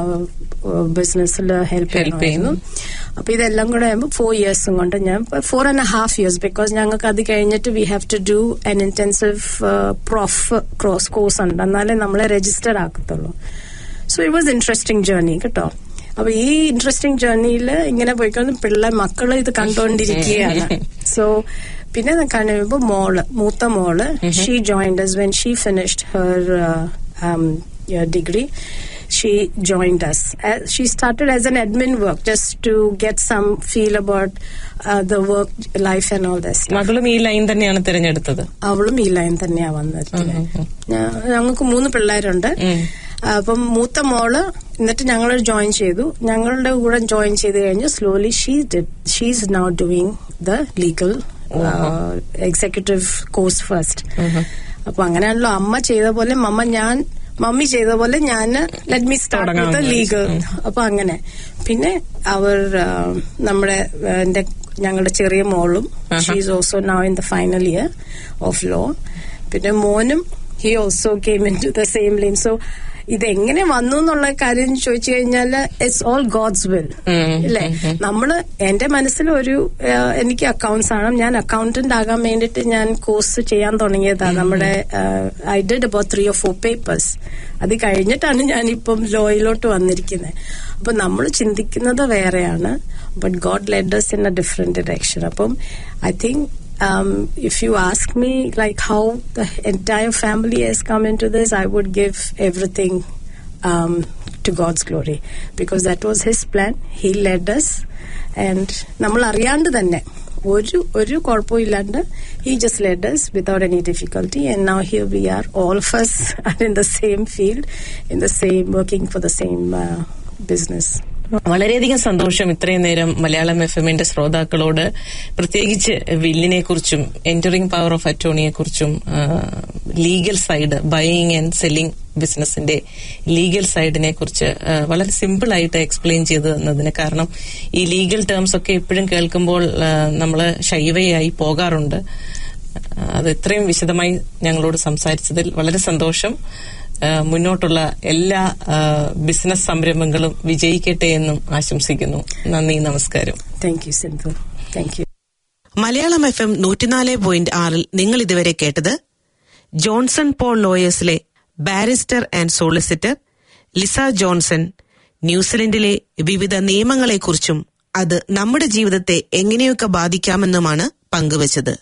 ബിസിനസ്സിൽ ഹെൽപ്പ് ചെയ്യുന്നു. അപ്പൊ ഇതെല്ലാം കൂടെ ആകുമ്പോൾ ഫോർ ഇയേഴ്സും കൊണ്ട് ഞാൻ four and half years because ഞങ്ങൾക്ക് അത് കഴിഞ്ഞിട്ട് we have to do an intensive prof cross course ഉണ്ട്, എന്നാലേ നമ്മളെ രജിസ്റ്റർ ആക്കത്തുള്ളൂ. So it was interesting journey കേട്ടോ. അപ്പൊ ഈ ഇൻട്രസ്റ്റിംഗ് ജേർണിയിൽ ഇങ്ങനെ പോയിക്കൊണ്ട് പിള്ളേർ മക്കള് ഇത് കണ്ടുകൊണ്ടിരിക്കുകയാണ്. സോ പിന്നെ കഴിയുമ്പോ മോള് മൂത്ത മോള് she joined us when she finished her uh, um, degree. She joined us. Uh, she started as an admin work just to get some feel about uh, the work life and all this. മകളും ഈ line തന്നെയാണ് തിരഞ്ഞെടുത്തത്? അവളും ഈ line തന്നെയാ വന്നത്. ഞങ്ങൾക്ക് മൂന്ന് പിള്ളേരുണ്ട്. അപ്പം മൂത്ത മോള് എന്നിട്ട് ഞങ്ങൾ ജോയിൻ ചെയ്തു. ഞങ്ങളുടെ കൂടെ ജോയിൻ ചെയ്ത് കഴിഞ്ഞ് slowly she she's now doing the legal executive course first. അപ്പൊ അങ്ങനെയാണല്ലോ അമ്മ ചെയ്ത പോലെ മമ്മ ഞാൻ മമ്മി ചെയ്ത പോലെ ഞാൻ let me start with the legal. അപ്പൊ അങ്ങനെ പിന്നെ അവർ നമ്മുടെ എന്റെ ഞങ്ങളുടെ ചെറിയ മോളും she is also now in the final year of law. പിന്നെ മോനും he also came into the same line. So ഇതെങ്ങനെ വന്നു എന്നുള്ള കാര്യം ചോദിച്ചു കഴിഞ്ഞാൽ ഇറ്റ്സ് ഓൾ ഗോഡ്സ് വിൽ അല്ലേ. നമ്മള് എന്റെ മനസ്സിൽ ഒരു എനിക്ക് അക്കൗണ്ട്സ് ആണ്, ഞാൻ അക്കൗണ്ടന്റ് ആകാൻ വേണ്ടിട്ട് ഞാൻ കോഴ്സ് ചെയ്യാൻ തുടങ്ങിയതാണ്. നമ്മുടെ I did about three or four papers. അത് കഴിഞ്ഞിട്ടാണ് ഞാനിപ്പം ലോയിലോട്ട് വന്നിരിക്കുന്നത്. അപ്പൊ നമ്മൾ ചിന്തിക്കുന്നത് വേറെയാണ്, but God led us in a different direction. അപ്പം I think Um, if you ask me like how the entire family has come into this, I would give everything um, to God's glory, because that was His plan. He led us, and നമ്മൾ അറിയാണ്ട് തന്നെ ഒരു ഒരു കുഴപ്പവും ഇല്ലാണ്ട് He just led us without any difficulty, and now here we are, all of us are in the same field, in the same working for the same uh, business. വളരെയധികം സന്തോഷം ഇത്രയും നേരം മലയാളം എഫ് എമ്മിന്റെ ശ്രോതാക്കളോട് പ്രത്യേകിച്ച് വില്ലിനെ കുറിച്ചും എൻറ്ററിംഗ് പവർ ഓഫ് അറ്റോർണിയെ കുറിച്ചും legal side buying and selling ബിസിനസിന്റെ ലീഗൽ സൈഡിനെ കുറിച്ച് വളരെ സിമ്പിൾ ആയിട്ട് എക്സ്പ്ലെയിൻ ചെയ്തു തന്നതിന്. കാരണം ഈ ലീഗൽ ടേംസ് ഒക്കെ എപ്പോഴും കേൾക്കുമ്പോൾ നമ്മൾ ഷൈവയായി പോകാറുണ്ട്. അത് ഇത്രയും വിശദമായി ഞങ്ങളോട് സംസാരിച്ചതിൽ വളരെ സന്തോഷം. മുന്നോട്ടുള്ള എല്ലാ ബിസിനസ് സംരംഭങ്ങളും വിജയിക്കട്ടെ എന്നും ആശംസിക്കുന്നു. നന്ദി, നമസ്കാരം. Thank you Sindhu. Thank you. Malayalam F M നൂറ്റിനാല് പോയിന്റ് ആറിൽ നിങ്ങൾ ഇതുവരെ കേട്ടത് ജോൺസൺ പോൾ ലോയേഴ്സിലെ barrister and solicitor Lisa Johnson ന്യൂസിലൻഡിലെ വിവിധ നിയമങ്ങളെക്കുറിച്ചും അത് നമ്മുടെ ജീവിതത്തെ എങ്ങനെയൊക്കെ ബാധിക്കാമെന്നുമാണ് പങ്കുവച്ചത്.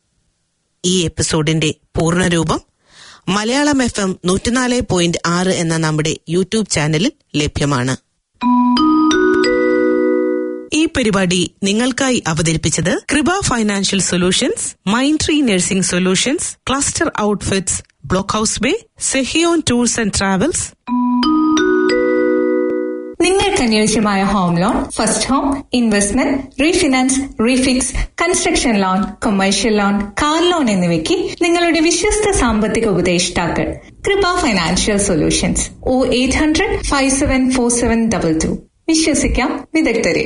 ഈ എപ്പിസോഡിന്റെ പൂർണ്ണരൂപം മലയാളം എഫ് എം നൂറ്റിനാല് പോയിന്റ് ആറ് എന്ന നമ്മുടെ യൂട്യൂബ് ചാനലിൽ ലഭ്യമാണ്. ഈ പരിപാടി നിങ്ങൾക്കായി അവതരിപ്പിച്ചത് Krupa financial solutions, mind tree nursing solutions, cluster outfits, block house bay, Sehion tours and travels. നിങ്ങൾക്ക് അനുയോജ്യമായ home loan, first home, investment, refinance, refix, construction loan, commercial loan, car loan എന്നിവയ്ക്ക് നിങ്ങളുടെ വിശ്വസ്ത സാമ്പത്തിക ഉപദേഷ്ടാക്കൾ കൃപ ഫൈനാൻഷ്യൽ സൊല്യൂഷൻസ്. ഓ eight hundred five seven four seven double two. വിശ്വസിക്കാം വിദഗ്ധരെ.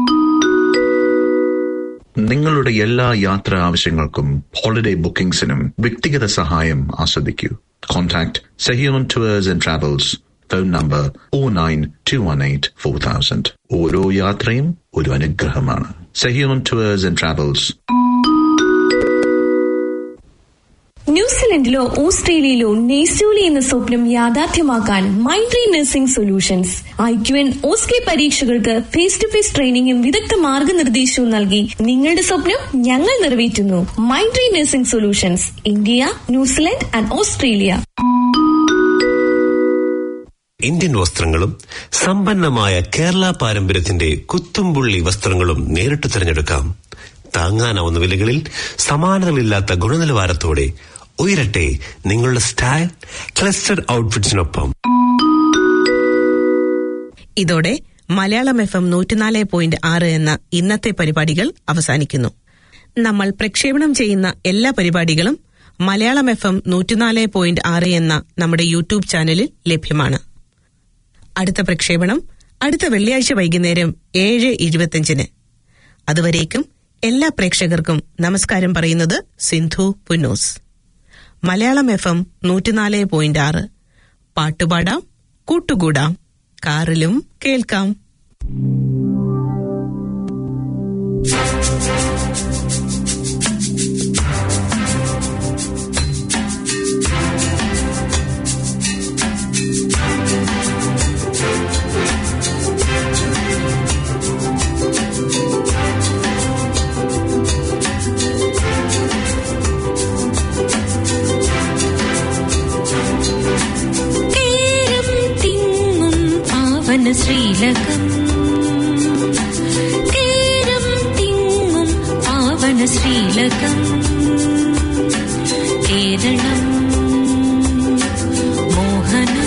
നിങ്ങളുടെ എല്ലാ യാത്രാ ആവശ്യങ്ങൾക്കും ഹോളിഡേ ബുക്കിംഗ്സിനും വ്യക്തിഗത സഹായം ആസ്വദിക്കൂ. Contact Sehion tours and travels. Phone number O nine two one eight four thousand. ഓരോ യാത്രയും ഒരു അനുഗ്രഹമാണ്. Sehion tours and travels. ന്യൂസിലൻഡിലോ ഓസ്ട്രേലിയയിലോ നെയ്സൂലി എന്ന സ്വപ്നം യാഥാർത്ഥ്യമാക്കാൻ Mind tree nursing solutions I Q N OSCE പരീക്ഷകൾക്ക് ഫേസ് ടു ഫേസ് ട്രെയിനിങ്ങും വിദഗ്ധ മാർഗനിർദ്ദേശവും നൽകി നിങ്ങളുടെ സ്വപ്നം ഞങ്ങൾ നിറവേറ്റുന്നു. Mind tree nursing solutions, India, New Zealand and Australia. Indian വസ്ത്രങ്ങളും സമ്പന്നമായ കേരള പാരമ്പര്യത്തിന്റെ കുത്തുംപുള്ളി വസ്ത്രങ്ങളും നേരിട്ട് തിരഞ്ഞെടുക്കാം. താങ്ങാനാവുന്ന വിലകളിൽ സമാനതകളില്ലാത്ത ഗുണനിലവാരത്തോടെ ഉയരട്ടെ നിങ്ങളുടെ സ്റ്റൈൽ ക്ലസ്റ്റർ ഔട്ട്ഫിറ്റ്സിനൊപ്പം. ഇതോടെ മലയാളം എഫ് എം നൂറ്റിനാല് പോയിന്റ് ആറ് എന്ന ഇന്നത്തെ പരിപാടികൾ അവസാനിക്കുന്നു. നമ്മൾ പ്രക്ഷേപണം ചെയ്യുന്ന എല്ലാ പരിപാടികളും മലയാളം എഫ് എം നൂറ്റിനാല് പോയിന്റ് ആറ് എന്ന നമ്മുടെ യൂട്യൂബ് ചാനലിൽ ലഭ്യമാണ്. അടുത്ത പ്രക്ഷേപണം അടുത്ത വെള്ളിയാഴ്ച വൈകുന്നേരം ഏഴ് ഇരുപത്തിയഞ്ചിന്. അതുവരേക്കും എല്ലാ പ്രേക്ഷകർക്കും നമസ്കാരം പറയുന്നത് സിന്ധു പുന്നൂസ്. മലയാളം എഫ് എം നൂറ്റിനാല് പോയിന്റ് ആറ്. പാട്ടുപാടാം, കൂട്ടുകൂടാം, കാറിലും കേൾക്കാം. ശ്രീലകം കേരം തിങ്ങും പാവന ശ്രീലകം കേരളം മോഹന